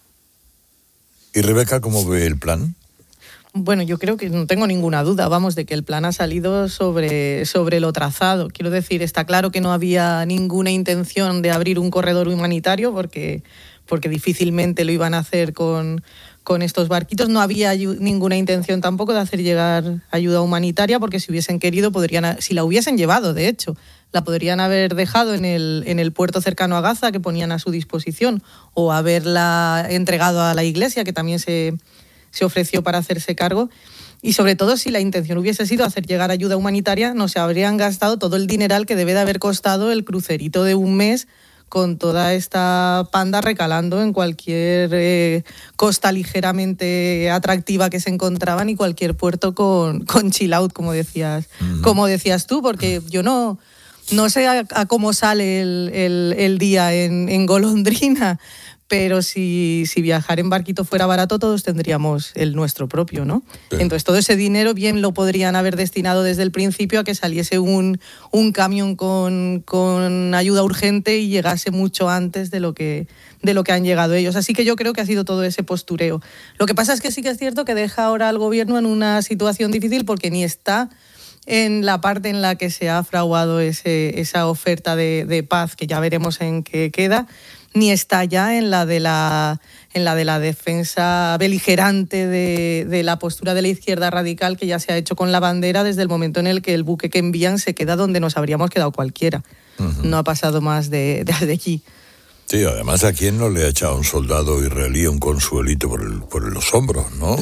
¿Y Rebeca, cómo ve el plan? Bueno, yo creo que no tengo ninguna duda, vamos, de que el plan ha salido sobre, sobre lo trazado. Quiero decir, está claro que no había ninguna intención de abrir un corredor humanitario porque, porque difícilmente lo iban a hacer con, con estos barquitos. No había ninguna intención tampoco de hacer llegar ayuda humanitaria porque si hubiesen querido, podrían, si la hubiesen llevado, de hecho, la podrían haber dejado en el, en el puerto cercano a Gaza que ponían a su disposición, o haberla entregado a la iglesia, que también se, se ofreció para hacerse cargo. Y sobre todo, si la intención hubiese sido hacer llegar ayuda humanitaria, no se habrían gastado todo el dineral que debe de haber costado el crucerito de un mes con toda esta panda recalando en cualquier eh, costa ligeramente atractiva que se encontraban y cualquier puerto con, con chill out, como decías, uh-huh. como decías tú, porque yo no, no sé a, a cómo sale el, el, el día en, en Golondrina, pero si, si viajar en barquito fuera barato, todos tendríamos el nuestro propio, ¿no? Sí. Entonces, todo ese dinero bien lo podrían haber destinado desde el principio a que saliese un, un camión con, con ayuda urgente y llegase mucho antes de lo que, de lo que han llegado ellos. Así que yo creo que ha sido todo ese postureo. Lo que pasa es que sí que es cierto que deja ahora al gobierno en una situación difícil porque ni está en la parte en la que se ha fraguado ese, esa oferta de, de paz, que ya veremos en qué queda, ni está ya en la de la, en la, de la defensa beligerante de, de la postura de la izquierda radical que ya se ha hecho con la bandera desde el momento en el que el buque que envían se queda donde nos habríamos quedado cualquiera. Uh-huh. No ha pasado más de, de, de aquí. Sí, además, ¿a quién no le ha echado un soldado israelí un consuelito por, el, por los hombros, no?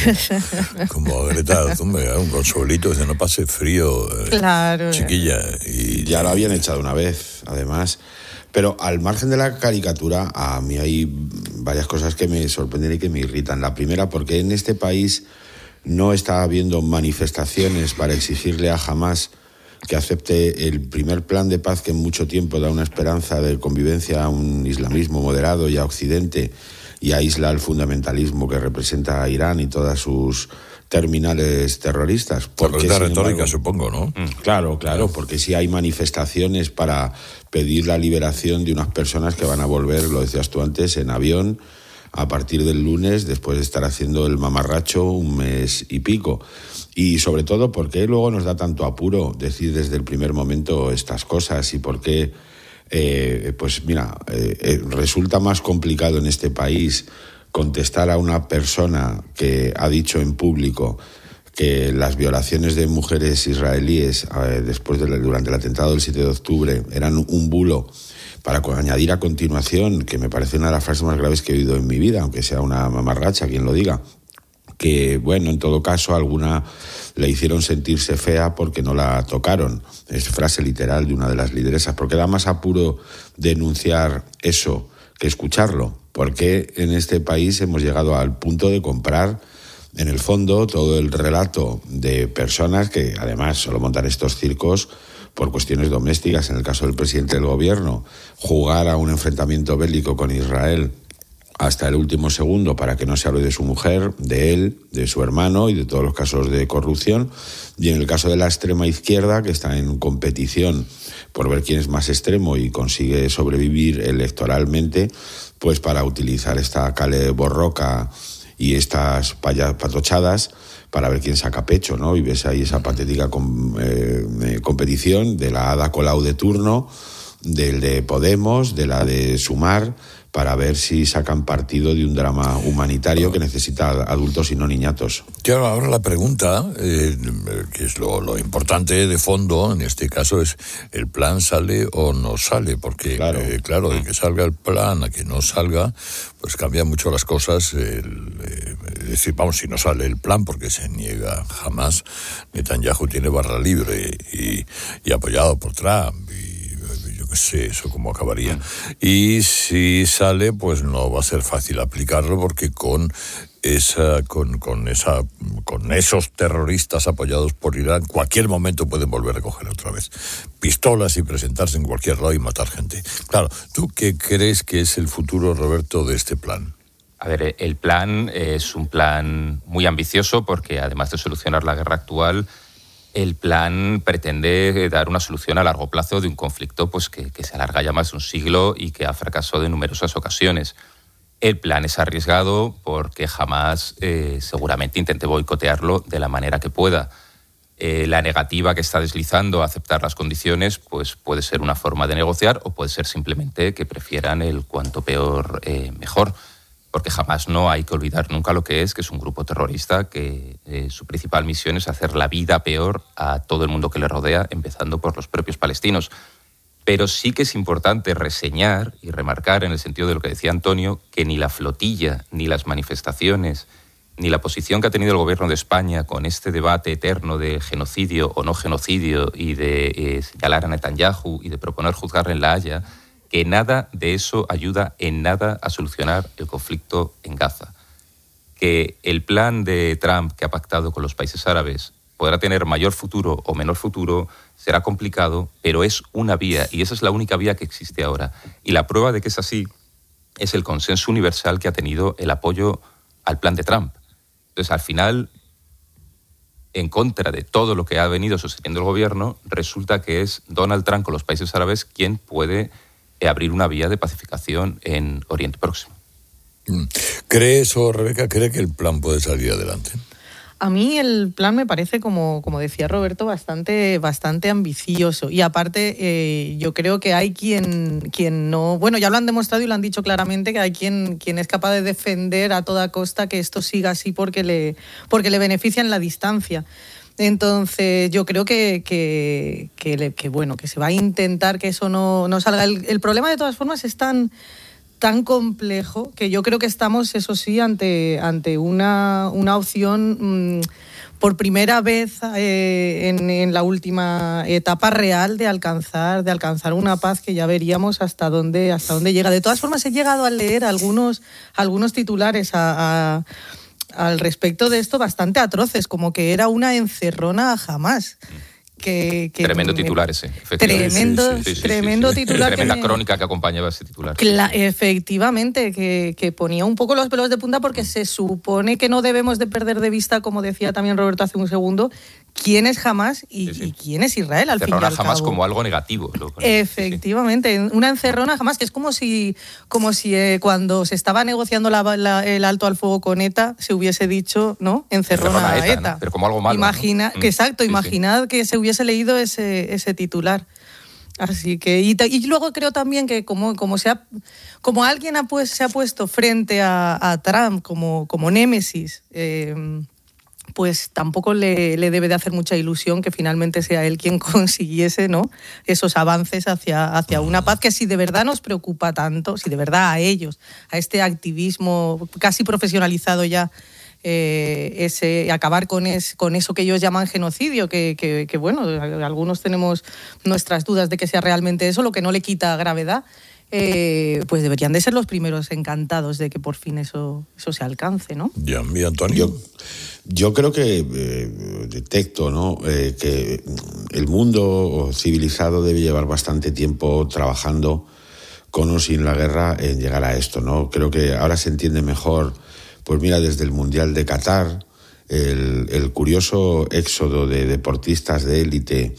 Como a Greta Thunberg, un consuelito, dice, no pase frío, eh, claro, chiquilla. Y ya lo habían echado una vez, además. Pero al margen de la caricatura, a mí hay varias cosas que me sorprenden y que me irritan. La primera, porque en este país no está habiendo manifestaciones para exigirle a Hamás que acepte el primer plan de paz que en mucho tiempo da una esperanza de convivencia a un islamismo moderado y a Occidente, y aísla el fundamentalismo que representa a Irán y todas sus terminales terroristas. Porque la retórica, supongo, ¿no? Claro, claro, porque si hay manifestaciones para pedir la liberación de unas personas que van a volver, lo decías tú antes, en avión a partir del lunes, después de estar haciendo el mamarracho un mes y pico. Y sobre todo, ¿por qué luego nos da tanto apuro decir desde el primer momento estas cosas? Y por qué, eh, pues mira, eh, eh, resulta más complicado en este país contestar a una persona que ha dicho en público que las violaciones de mujeres israelíes eh, después de, durante el atentado del siete de octubre eran un bulo, para añadir a continuación, que me parece una de las frases más graves que he oído en mi vida, aunque sea una mamarracha quien lo diga, que, bueno, en todo caso, alguna le hicieron sentirse fea porque no la tocaron. Es frase literal de una de las lideresas. ¿Por qué da más apuro denunciar eso que escucharlo? Porque en este país hemos llegado al punto de comprar, en el fondo, todo el relato de personas que, además, solo montan estos circos por cuestiones domésticas, en el caso del presidente del gobierno, jugar a un enfrentamiento bélico con Israel hasta el último segundo para que no se hable de su mujer, de él, de su hermano y de todos los casos de corrupción. Y en el caso de la extrema izquierda, que está en competición por ver quién es más extremo y consigue sobrevivir electoralmente, pues para utilizar esta cale borroca y estas paya- patochadas para ver quién saca pecho, ¿no? Y ves ahí esa patética com- eh, competición de la Ada Colau de turno, del de Podemos, de la de Sumar, para ver si sacan partido de un drama humanitario que necesita adultos y no niñatos. Claro, ahora la pregunta, eh, que es lo, lo importante de fondo, en este caso, es ¿el plan sale o no sale? Porque, claro, eh, claro de que salga el plan a que no salga, pues cambian mucho las cosas. El, eh, es decir, vamos, si no sale el plan, porque se niega jamás, Netanyahu tiene barra libre y, y apoyado por Trump, y no sé eso cómo acabaría. Y si sale, pues no va a ser fácil aplicarlo, porque con esa, con, con esa, con esos terroristas apoyados por Irán, cualquier momento pueden volver a coger otra vez pistolas y presentarse en cualquier lado y matar gente. Claro, ¿tú qué crees que es el futuro, Roberto, de este plan? A ver, el plan es un plan muy ambicioso porque, además de solucionar la guerra actual, el plan pretende dar una solución a largo plazo de un conflicto pues, que, que se alarga ya más de un siglo y que ha fracasado en numerosas ocasiones. El plan es arriesgado porque jamás eh, seguramente intente boicotearlo de la manera que pueda. Eh, la negativa que está deslizando a aceptar las condiciones pues, puede ser una forma de negociar o puede ser simplemente que prefieran el cuanto peor eh, mejor. Porque jamás no hay que olvidar nunca lo que es, que es un grupo terrorista que eh, su principal misión es hacer la vida peor a todo el mundo que le rodea, empezando por los propios palestinos. Pero sí que es importante reseñar y remarcar, en el sentido de lo que decía Antonio, que ni la flotilla, ni las manifestaciones, ni la posición que ha tenido el gobierno de España con este debate eterno de genocidio o no genocidio y de eh, señalar a Netanyahu y de proponer juzgarle en La Haya, que nada de eso ayuda en nada a solucionar el conflicto en Gaza. Que el plan de Trump que ha pactado con los países árabes podrá tener mayor futuro o menor futuro, será complicado, pero es una vía, y esa es la única vía que existe ahora. Y la prueba de que es así es el consenso universal que ha tenido el apoyo al plan de Trump. Entonces, al final, en contra de todo lo que ha venido sosteniendo el gobierno, resulta que es Donald Trump con los países árabes quien puede abrir una vía de pacificación en Oriente Próximo. ¿Cree eso, Rebeca? ¿Cree que el plan puede salir adelante? A mí el plan me parece, como, como decía Roberto, bastante, bastante ambicioso. Y aparte, eh, yo creo que hay quien, quien no... Bueno, ya lo han demostrado y lo han dicho claramente, que hay quien, quien es capaz de defender a toda costa que esto siga así porque le, porque le beneficia en la distancia. Entonces, yo creo que, que, que, que, bueno, que se va a intentar que eso no, no salga. El, el problema, de todas formas, es tan... tan complejo que yo creo que estamos, eso sí, ante, ante una, una opción mmm, por primera vez eh, en, en la última etapa real de alcanzar, de alcanzar una paz que ya veríamos hasta dónde, hasta dónde llega. De todas formas, he llegado a leer algunos, algunos titulares a, a, al respecto de esto bastante atroces, como que era una encerrona a Hamás. Que, que tremendo titular ese, efectivamente. Tremendo, sí, sí, sí, tremendo sí, sí. titular. Tremenda que me... crónica que acompañaba ese titular. Cla- efectivamente, que, que ponía un poco los pelos de punta porque se supone que no debemos de perder de vista, como decía también Roberto hace un segundo, quién es Hamás y, sí, sí. y quién es Israel al Encerrona fin y al Hamás cabo. como algo negativo. Lo Efectivamente, sí. Una encerrona Hamás, que es como si, como si eh, cuando se estaba negociando la, la, el alto al fuego con ETA se hubiese dicho, ¿no? Encerrona, encerrona a ETA. ETA. ¿no? Pero como algo malo. Imagina, ¿no? que, exacto, sí, imaginad sí. que se hubiese leído ese ese titular. Así que y, y luego creo también que como como se ha, como alguien ha pues, se ha puesto frente a, a Trump como como némesis, eh, pues tampoco le, le debe de hacer mucha ilusión que finalmente sea él quien consiguiese, ¿no?, esos avances hacia hacia una paz que si de verdad nos preocupa tanto, si de verdad a ellos, a este activismo casi profesionalizado ya. Eh, ese, acabar con, es, con eso que ellos llaman genocidio, que, que, que bueno, algunos tenemos nuestras dudas de que sea realmente eso, lo que no le quita gravedad, eh, pues deberían de ser los primeros encantados de que por fin eso, eso se alcance, ¿no? Ya, mi Antonio. Yo, yo creo que eh, detecto, ¿no?, eh, que el mundo civilizado debe llevar bastante tiempo trabajando con o sin la guerra en llegar a esto, ¿no? Creo que ahora se entiende mejor. Pues mira, desde el Mundial de Qatar, el, el curioso éxodo de deportistas de élite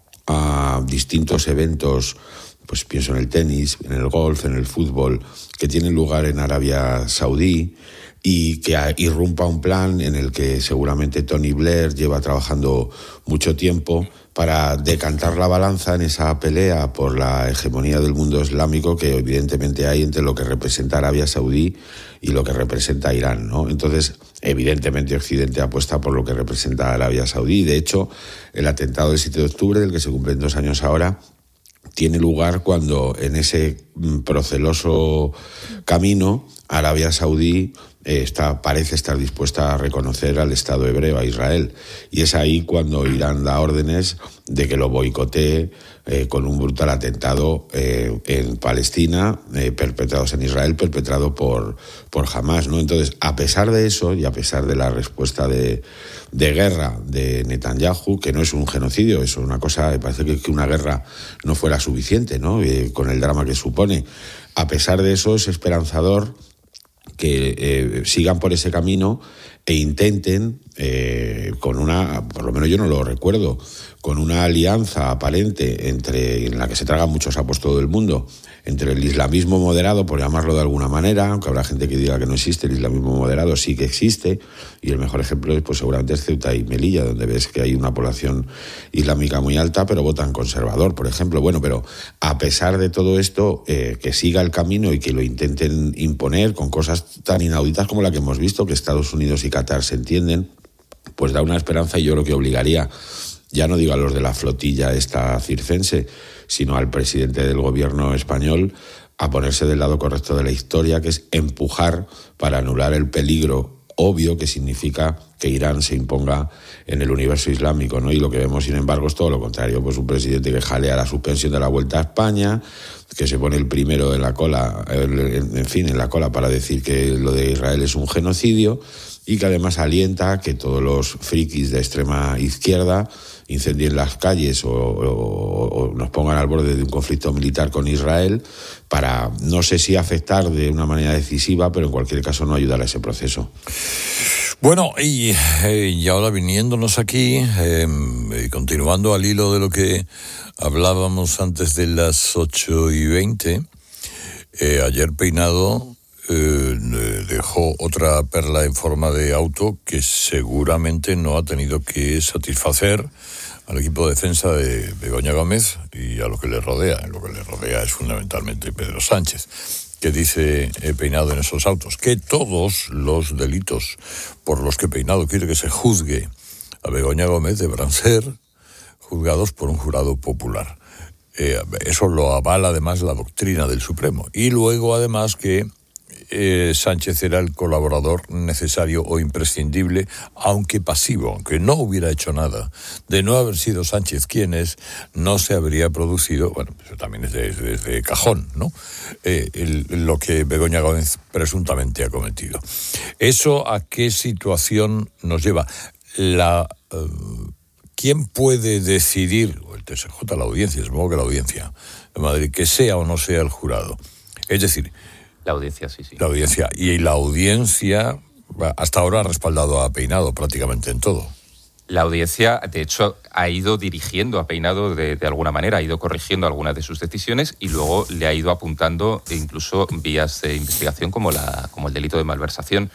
a distintos eventos, pues pienso en el tenis, en el golf, en el fútbol, que tienen lugar en Arabia Saudí, y que irrumpa un plan en el que seguramente Tony Blair lleva trabajando mucho tiempo para decantar la balanza en esa pelea por la hegemonía del mundo islámico que evidentemente hay entre lo que representa Arabia Saudí y lo que representa Irán, ¿no? Entonces, evidentemente Occidente apuesta por lo que representa Arabia Saudí. De hecho, el atentado del siete de octubre, del que se cumplen dos años ahora, tiene lugar cuando en ese proceloso camino Arabia Saudí eh, está, parece estar dispuesta a reconocer al Estado hebreo, a Israel. Y es ahí cuando Irán da órdenes de que lo boicotee eh, con un brutal atentado eh, en Palestina, eh, perpetrados en Israel, perpetrado por, por Hamás, ¿no? Entonces, a pesar de eso y a pesar de la respuesta de, de guerra de Netanyahu, que no es un genocidio, eso es una cosa, me parece que, que una guerra no fuera suficiente, ¿no?, eh, con el drama que supone. A pesar de eso, es esperanzador que eh, sigan por ese camino e intenten, eh, con una, por lo menos yo no lo recuerdo, con una alianza aparente entre, en la que se tragan muchos sapos todo el mundo, entre el islamismo moderado, por llamarlo de alguna manera, aunque habrá gente que diga que no existe, el islamismo moderado sí que existe, y el mejor ejemplo es, pues seguramente es Ceuta y Melilla, donde ves que hay una población islámica muy alta, pero votan conservador, por ejemplo. Bueno, pero a pesar de todo esto, eh, que siga el camino y que lo intenten imponer con cosas tan inauditas como la que hemos visto, que Estados Unidos y Qatar se entienden, pues da una esperanza, y yo creo que obligaría, ya no digo a los de la flotilla esta circense, sino al presidente del gobierno español a ponerse del lado correcto de la historia, que es empujar para anular el peligro obvio que significa que Irán se imponga en el universo islámico, ¿no? Y lo que vemos, sin embargo, es todo lo contrario. Pues un presidente que jalea la suspensión de la Vuelta a España, que se pone el primero en la cola, en fin, en la cola para decir que lo de Israel es un genocidio, y que además alienta que todos los frikis de extrema izquierda incendien las calles o, o, o nos pongan al borde de un conflicto militar con Israel para, no sé si afectar de una manera decisiva, pero en cualquier caso no ayudar a ese proceso. Bueno, y, eh, y ahora viniéndonos aquí, eh, continuando al hilo de lo que hablábamos antes de las ocho y veinte, eh, ayer Peinado eh, dejó otra perla en forma de auto que seguramente no ha tenido que satisfacer al equipo de defensa de Begoña Gómez y a lo que le rodea. Lo que le rodea es fundamentalmente Pedro Sánchez, que dice eh, Peinado en esos autos, que todos los delitos por los que Peinado quiere que se juzgue a Begoña Gómez deberán ser juzgados por un jurado popular. Eh, eso lo avala además la doctrina del Supremo. Y luego además que Eh, Sánchez era el colaborador necesario o imprescindible, aunque pasivo, aunque no hubiera hecho nada. De no haber sido Sánchez quien es, no se habría producido, bueno, eso también es de, de, de cajón, ¿no? Eh, el, lo que Begoña Gómez presuntamente ha cometido. ¿Eso a qué situación nos lleva? La, uh, ¿Quién puede decidir, o el T S J, la audiencia, supongo que la audiencia de Madrid, que sea o no sea el jurado? Es decir, La audiencia, sí, sí. La audiencia. Y la audiencia hasta ahora ha respaldado a Peinado prácticamente en todo. La audiencia, de hecho, ha ido dirigiendo a Peinado de, de alguna manera, ha ido corrigiendo algunas de sus decisiones y luego le ha ido apuntando incluso vías de investigación como, la, como el delito de malversación.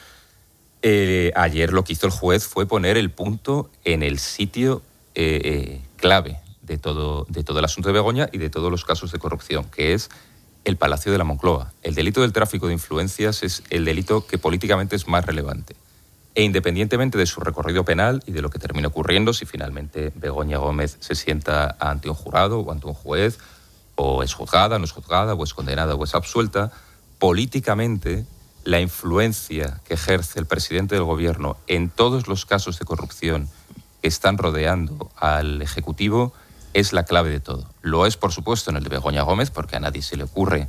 Eh, ayer lo que hizo el juez fue poner el punto en el sitio eh, eh, clave de todo, de todo el asunto de Begoña y de todos los casos de corrupción, que es el Palacio de la Moncloa. El delito del tráfico de influencias es el delito que políticamente es más relevante. E independientemente de su recorrido penal y de lo que termine ocurriendo, si finalmente Begoña Gómez se sienta ante un jurado o ante un juez, o es juzgada, no es juzgada, o es condenada o es absuelta, políticamente la influencia que ejerce el presidente del gobierno en todos los casos de corrupción que están rodeando al Ejecutivo es la clave de todo. Lo es, por supuesto, en el de Begoña Gómez, porque a nadie se le ocurre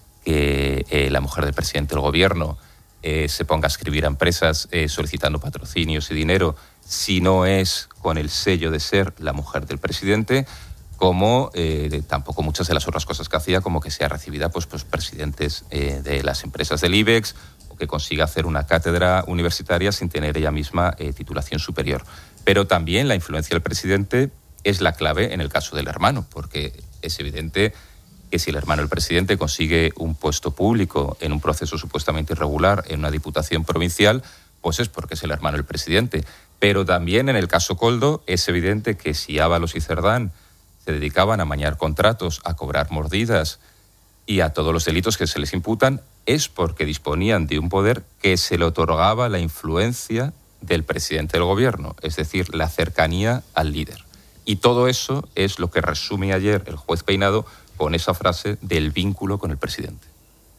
que eh, la mujer del presidente del gobierno eh, se ponga a escribir a empresas eh, solicitando patrocinios y dinero, si no es con el sello de ser la mujer del presidente, como eh, tampoco muchas de las otras cosas que hacía, como que sea recibida pues, pues presidentes eh, de las empresas del IBEX, o que consiga hacer una cátedra universitaria sin tener ella misma eh, titulación superior. Pero también la influencia del presidente es la clave en el caso del hermano, porque es evidente que si el hermano del presidente consigue un puesto público en un proceso supuestamente irregular en una diputación provincial, pues es porque es el hermano del presidente. Pero también en el caso Koldo es evidente que si Ábalos y Cerdán se dedicaban a amañar contratos, a cobrar mordidas y a todos los delitos que se les imputan, es porque disponían de un poder que se le otorgaba la influencia del presidente del gobierno, es decir, la cercanía al líder. Y todo eso es lo que resume ayer el juez Peinado con esa frase del vínculo con el presidente.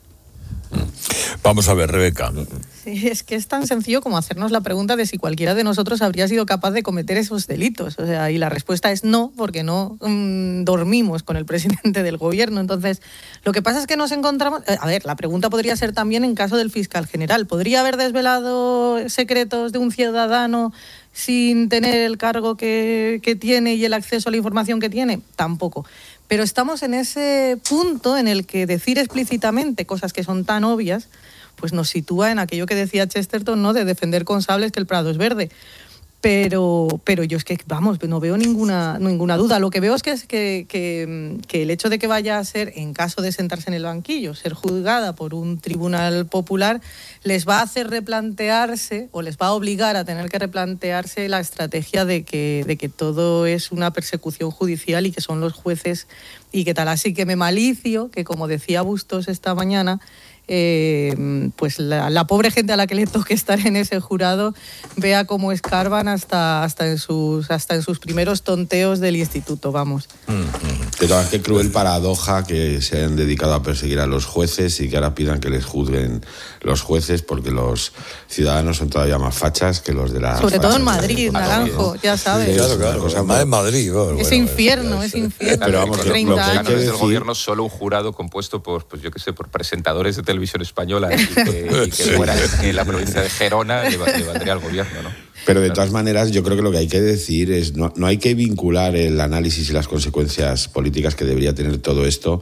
Vamos a ver, Rebeca. Sí, es que es tan sencillo como hacernos la pregunta de si cualquiera de nosotros habría sido capaz de cometer esos delitos. O sea, y la respuesta es no, porque no mmm, dormimos con el presidente del gobierno. Entonces, lo que pasa es que nos encontramos... A ver, la pregunta podría ser también en caso del fiscal general. ¿Podría haber desvelado secretos de un ciudadano sin tener el cargo que, que tiene y el acceso a la información que tiene? Tampoco. Pero estamos en ese punto en el que decir explícitamente cosas que son tan obvias, pues nos sitúa en aquello que decía Chesterton, ¿no?, de defender con sables que el prado es verde. Pero, pero yo es que, vamos, no veo ninguna, ninguna duda. Lo que veo es que, es que, que, que el hecho de que vaya a ser, en caso de sentarse en el banquillo, ser juzgada por un tribunal popular, les va a hacer replantearse, o les va a obligar a tener que replantearse la estrategia de que, de que todo es una persecución judicial y que son los jueces y que tal. Así que me malicio que, como decía Bustos esta mañana, eh, pues la, la pobre gente a la que le toque estar en ese jurado vea cómo escarban hasta, hasta, en, sus, hasta en sus primeros tonteos del instituto, vamos. De todas, qué cruel paradoja que se hayan dedicado a perseguir a los jueces y que ahora pidan que les juzguen los jueces, porque los ciudadanos son todavía más fachas que los de la... Sobre todo en Madrid, Naranjo, ya sabes. Sí, claro, claro, o sea, más en Madrid. Bueno, es bueno, infierno, es infierno. Pero vamos, que treinta lo que hay años. que decir... del gobierno, solo un jurado compuesto por, pues yo qué sé, por presentadores de televisión española y que, y que Sí. fuera en la provincia de Gerona le, le valdría al gobierno, ¿no? Pero de todas maneras, yo creo que lo que hay que decir es, no, no hay que vincular el análisis y las consecuencias políticas que debería tener todo esto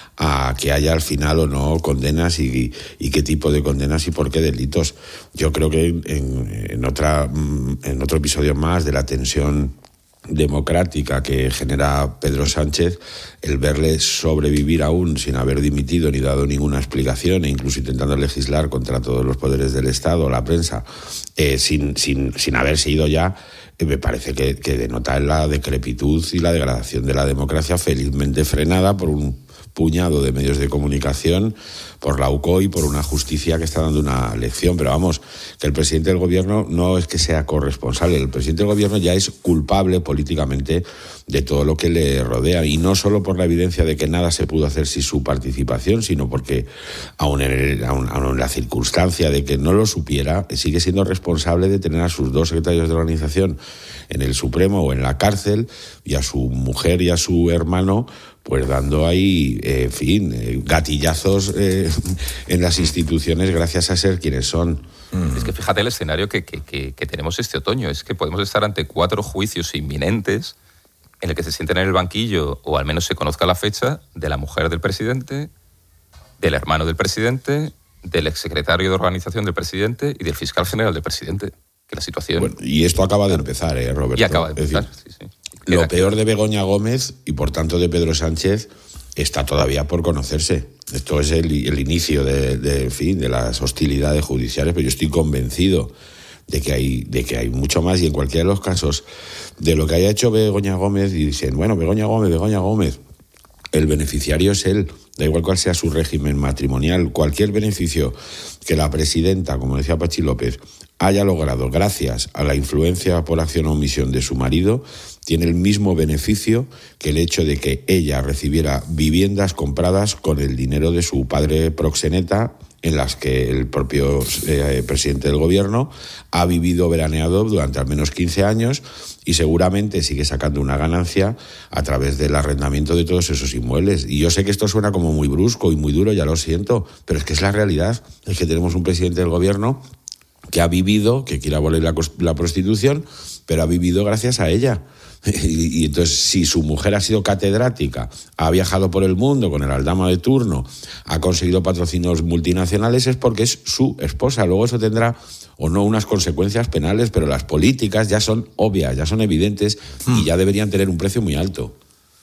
a que haya al final o no condenas y, y qué tipo de condenas y por qué delitos. Yo creo que en, en, otra, en otro episodio más de la tensión democrática que genera Pedro Sánchez, el verle sobrevivir aún sin haber dimitido ni dado ninguna explicación e incluso intentando legislar contra todos los poderes del Estado, la prensa, eh, sin, sin, sin haberse ido ya, eh, me parece que, que denota la decrepitud y la degradación de la democracia, felizmente frenada por un puñado de medios de comunicación, por la U C O y por una justicia que está dando una lección. Pero vamos, que el presidente del gobierno no es que sea corresponsable, el presidente del gobierno ya es culpable políticamente de todo lo que le rodea, y no solo por la evidencia de que nada se pudo hacer sin su participación, sino porque aun en, el, aun, aun en la circunstancia de que no lo supiera, sigue siendo responsable de tener a sus dos secretarios de organización en el Supremo o en la cárcel, y a su mujer y a su hermano pues dando ahí, eh, en fin, eh, gatillazos eh, en las instituciones gracias a ser quienes son. Es que fíjate el escenario que, que, que, que tenemos este otoño. Es que podemos estar ante cuatro juicios inminentes en el que se sienten en el banquillo, o al menos se conozca la fecha, de la mujer del presidente, del hermano del presidente, del exsecretario de organización del presidente y del fiscal general del presidente. Que la situación... Bueno, y esto acaba de empezar, ¿eh, Roberto? Y acaba de empezar, es decir, sí, sí. Lo peor de Begoña Gómez y por tanto de Pedro Sánchez está todavía por conocerse. Esto es el, el inicio de, de, en fin, de las hostilidades judiciales, pero yo estoy convencido de que hay, de que hay mucho más, y en cualquiera de los casos de lo que haya hecho Begoña Gómez, y dicen, bueno, Begoña Gómez, Begoña Gómez, el beneficiario es él, da igual cuál sea su régimen matrimonial, cualquier beneficio que la presidenta, como decía Pachi López, haya logrado gracias a la influencia por acción o omisión de su marido, tiene el mismo beneficio que el hecho de que ella recibiera viviendas compradas con el dinero de su padre proxeneta, en las que el propio eh, presidente del gobierno ha vivido veraneado durante al menos quince años y seguramente sigue sacando una ganancia a través del arrendamiento de todos esos inmuebles. Y yo sé que esto suena como muy brusco y muy duro, ya lo siento, pero es que es la realidad. Es que tenemos un presidente del gobierno que ha vivido, que quiere abolir la, la prostitución, pero ha vivido gracias a ella. Y, y entonces, si su mujer ha sido catedrática, ha viajado por el mundo con el aldama de turno, ha conseguido patrocinios multinacionales, es porque es su esposa. Luego eso tendrá o no unas consecuencias penales, pero las políticas ya son obvias, ya son evidentes y ya deberían tener un precio muy alto.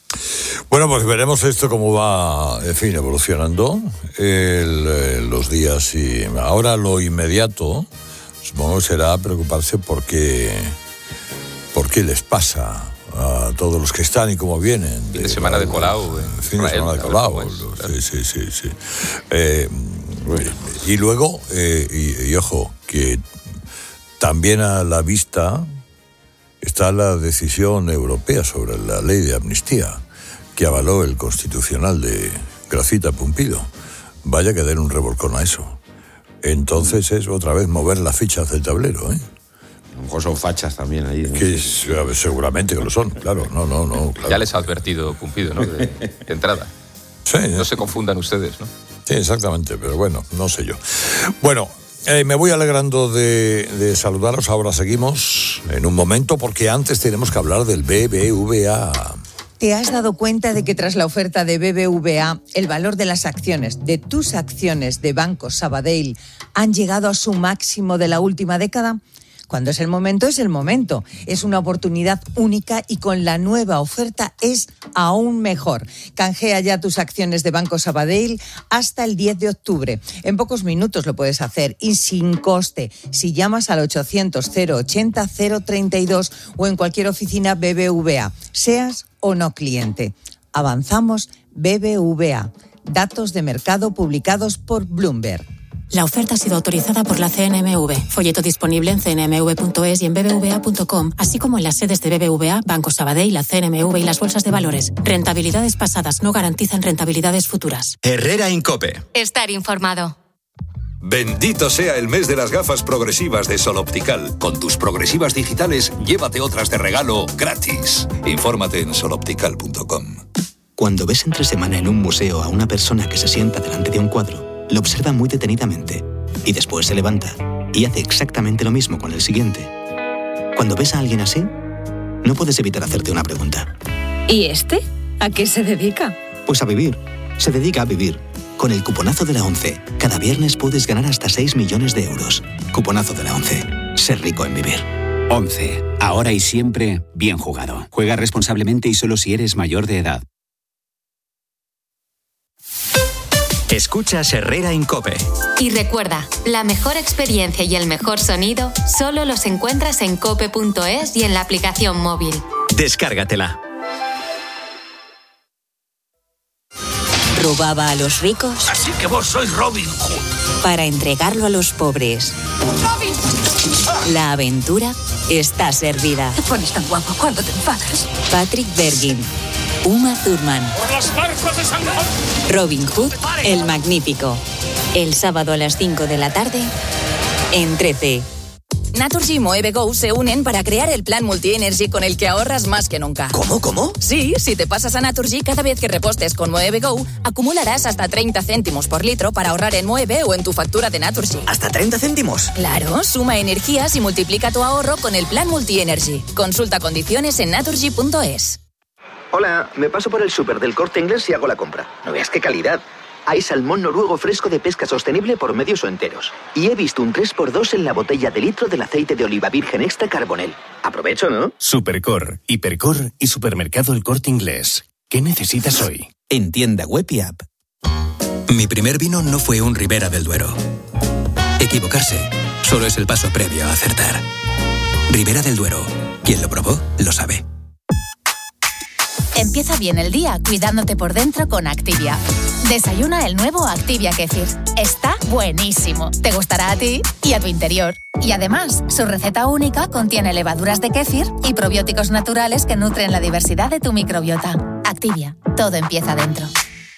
Bueno, pues veremos esto cómo va, en fin, evolucionando el, el, los días. Y ahora lo inmediato, supongo, será preocuparse porque... ¿Por qué les pasa a todos los que están y cómo vienen? Fin de semana de Colau. Fin de semana de Colau. Sí, sí, sí. sí. Eh, y luego, eh, y, y ojo, que también a la vista está la decisión europea sobre la ley de amnistía que avaló el Constitucional de Gracita Pumpido. Vaya que den un revolcón a eso. Entonces es otra vez mover las fichas del tablero, ¿eh? A lo mejor son fachas también ahí, ¿no? Que seguramente que lo son, claro. No, no, no. Claro. Ya les ha advertido Pumpido, ¿no? De, de entrada. Sí. No se confundan ustedes, ¿no? Sí, exactamente, pero bueno, no sé yo. Bueno, eh, me voy alegrando de, de saludaros. Ahora seguimos en un momento, porque antes tenemos que hablar del B B V A. ¿Te has dado cuenta de que tras la oferta de B B V A, el valor de las acciones, de tus acciones de Banco Sabadell, han llegado a su máximo de la última década? Cuando es el momento, es el momento. Es una oportunidad única y con la nueva oferta es aún mejor. Canjea ya tus acciones de Banco Sabadell hasta el diez de octubre. En pocos minutos lo puedes hacer y sin coste. Si llamas al ochocientos cero ochenta cero treinta y dos o en cualquier oficina B B V A, seas o no cliente. Avanzamos B B V A. Datos de mercado publicados por Bloomberg. La oferta ha sido autorizada por la C N M V. Folleto disponible en c n m v punto es y en b b v a punto com, así como en las sedes de B B V A, Banco Sabadell, la C N M V y las bolsas de valores. Rentabilidades pasadas no garantizan rentabilidades futuras. Herrera Incope. Estar informado. Bendito sea el mes de las gafas progresivas de Sol Optical. Con tus progresivas digitales, llévate otras de regalo gratis. Infórmate en sol optical punto com. Cuando ves entre semana en un museo a una persona que se sienta delante de un cuadro, lo observa muy detenidamente y después se levanta y hace exactamente lo mismo con el siguiente. Cuando ves a alguien así, no puedes evitar hacerte una pregunta. ¿Y este? ¿A qué se dedica? Pues a vivir. Se dedica a vivir. Con el cuponazo de la ONCE, cada viernes puedes ganar hasta seis millones de euros. Cuponazo de la ONCE. Ser rico en vivir. ONCE. Ahora y siempre, bien jugado. Juega responsablemente y solo si eres mayor de edad. Escuchas Herrera Incope. Y recuerda, la mejor experiencia y el mejor sonido solo los encuentras en cope punto es y en la aplicación móvil. Descárgatela. Robaba a los ricos. Así que vos sois Robin Hood. Para entregarlo a los pobres. ¡Robin! La aventura está servida. Te pones tan guapo cuando te enfadas. Patrick Bergin. Uma Thurman. ¡Por los barcos de San Juan! Robin Hood, el Magnífico. El sábado a las cinco de la tarde en trece. Naturgy y Moeve Go se unen para crear el plan Multi-Energy con el que ahorras más que nunca. ¿Cómo, cómo? Sí, si te pasas a Naturgy, cada vez que repostes con Moeve Go, acumularás hasta treinta céntimos por litro para ahorrar en Moeve o en tu factura de Naturgy. ¿Hasta treinta céntimos? Claro, suma energías y multiplica tu ahorro con el plan Multi-Energy. Consulta condiciones en naturgy punto es. Hola, me paso por el súper del Corte Inglés y hago la compra. No veas qué calidad. Hay salmón noruego fresco de pesca sostenible por medios o enteros. Y he visto un tres por dos en la botella de litro del aceite de oliva virgen extra Carbonell. Aprovecho, ¿no? Supercor, Hipercor y Supermercado El Corte Inglés. ¿Qué necesitas hoy? En tienda web y app. Mi primer vino no fue un Ribera del Duero. Equivocarse solo es el paso previo a acertar. Ribera del Duero. Quien lo probó, lo sabe. Empieza bien el día cuidándote por dentro con Activia. Desayuna el nuevo Activia Kéfir. Está buenísimo. Te gustará a ti y a tu interior. Y además, su receta única contiene levaduras de kéfir y probióticos naturales que nutren la diversidad de tu microbiota. Activia. Todo empieza dentro.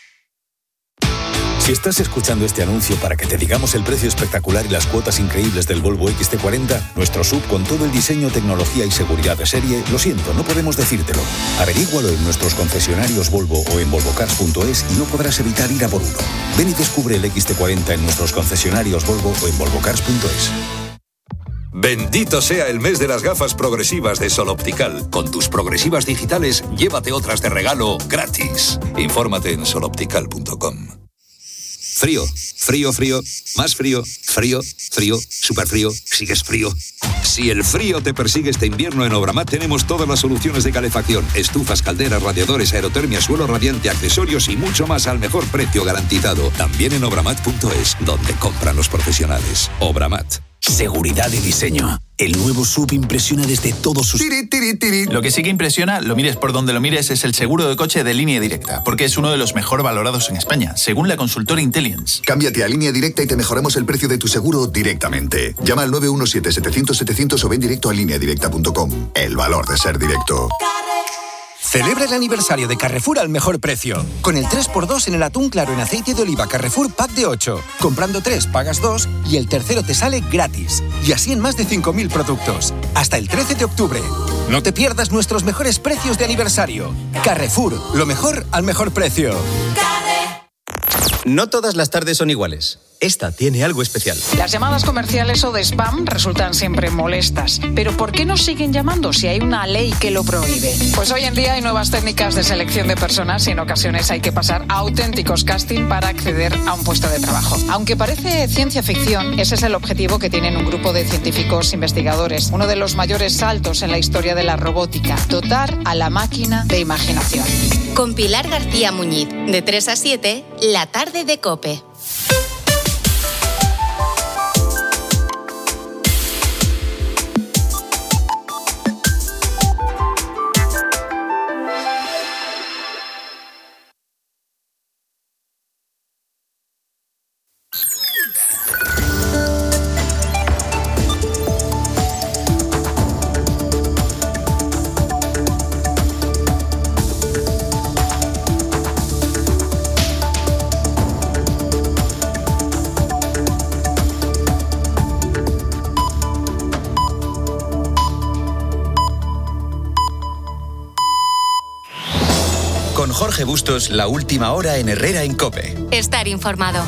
Si estás escuchando este anuncio para que te digamos el precio espectacular y las cuotas increíbles del Volvo X C cuarenta, nuestro S U V con todo el diseño, tecnología y seguridad de serie, lo siento, no podemos decírtelo. Averígualo en nuestros concesionarios Volvo o en volvo cars punto es y no podrás evitar ir a por uno. Ven y descubre el X C cuarenta en nuestros concesionarios Volvo o en volvo cars punto es. Bendito sea el mes de las gafas progresivas de Sol Optical. Con tus progresivas digitales, llévate otras de regalo gratis. Infórmate en sol optical punto com. Frío, frío, frío, más frío, frío, frío, súper frío, sigues frío. Si el frío te persigue este invierno, en Obramat tenemos todas las soluciones de calefacción, estufas, calderas, radiadores, aerotermia, suelo radiante, accesorios y mucho más al mejor precio garantizado. También en obramat punto es, donde compran los profesionales. Obramat. Seguridad y diseño. El nuevo S U V impresiona desde todos sus... Tiri, tiri, tiri. Lo que sí que impresiona, lo mires por donde lo mires, es el seguro de coche de Línea Directa, porque es uno de los mejor valorados en España, según la consultora Intellience. Cámbiate a Línea Directa y te mejoramos el precio de tu seguro directamente. Llama al nueve uno siete, setecientos, setecientos o ven directo a línea directa punto com. El valor de ser directo. Celebra el aniversario de Carrefour al mejor precio. Con el tres por dos en el atún claro en aceite de oliva Carrefour Pack de ocho. Comprando tres pagas dos y el tercero te sale gratis. Y así en más de cinco mil productos. Hasta el trece de octubre. No te pierdas nuestros mejores precios de aniversario. Carrefour, lo mejor al mejor precio. No todas las tardes son iguales. Esta tiene algo especial. Las llamadas comerciales o de spam resultan siempre molestas. Pero ¿por qué nos siguen llamando si hay una ley que lo prohíbe? Pues hoy en día hay nuevas técnicas de selección de personas y en ocasiones hay que pasar a auténticos casting para acceder a un puesto de trabajo. Aunque parece ciencia ficción, ese es el objetivo que tienen un grupo de científicos investigadores. Uno de los mayores saltos en la historia de la robótica. Dotar a la máquina de imaginación. Con Pilar García Muñiz, de tres a siete, la tarde de COPE. Con Jorge Bustos, la última hora en Herrera en COPE. Estar informado.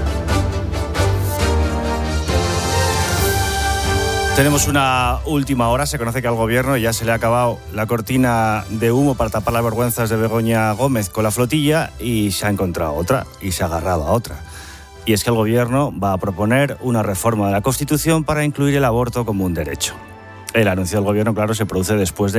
Tenemos una última hora. Se conoce que al gobierno ya se le ha acabado la cortina de humo para tapar las vergüenzas de Begoña Gómez con la flotilla y se ha encontrado otra y se ha agarrado a otra. Y es que el gobierno va a proponer una reforma de la Constitución para incluir el aborto como un derecho. El anuncio del gobierno, claro, se produce después de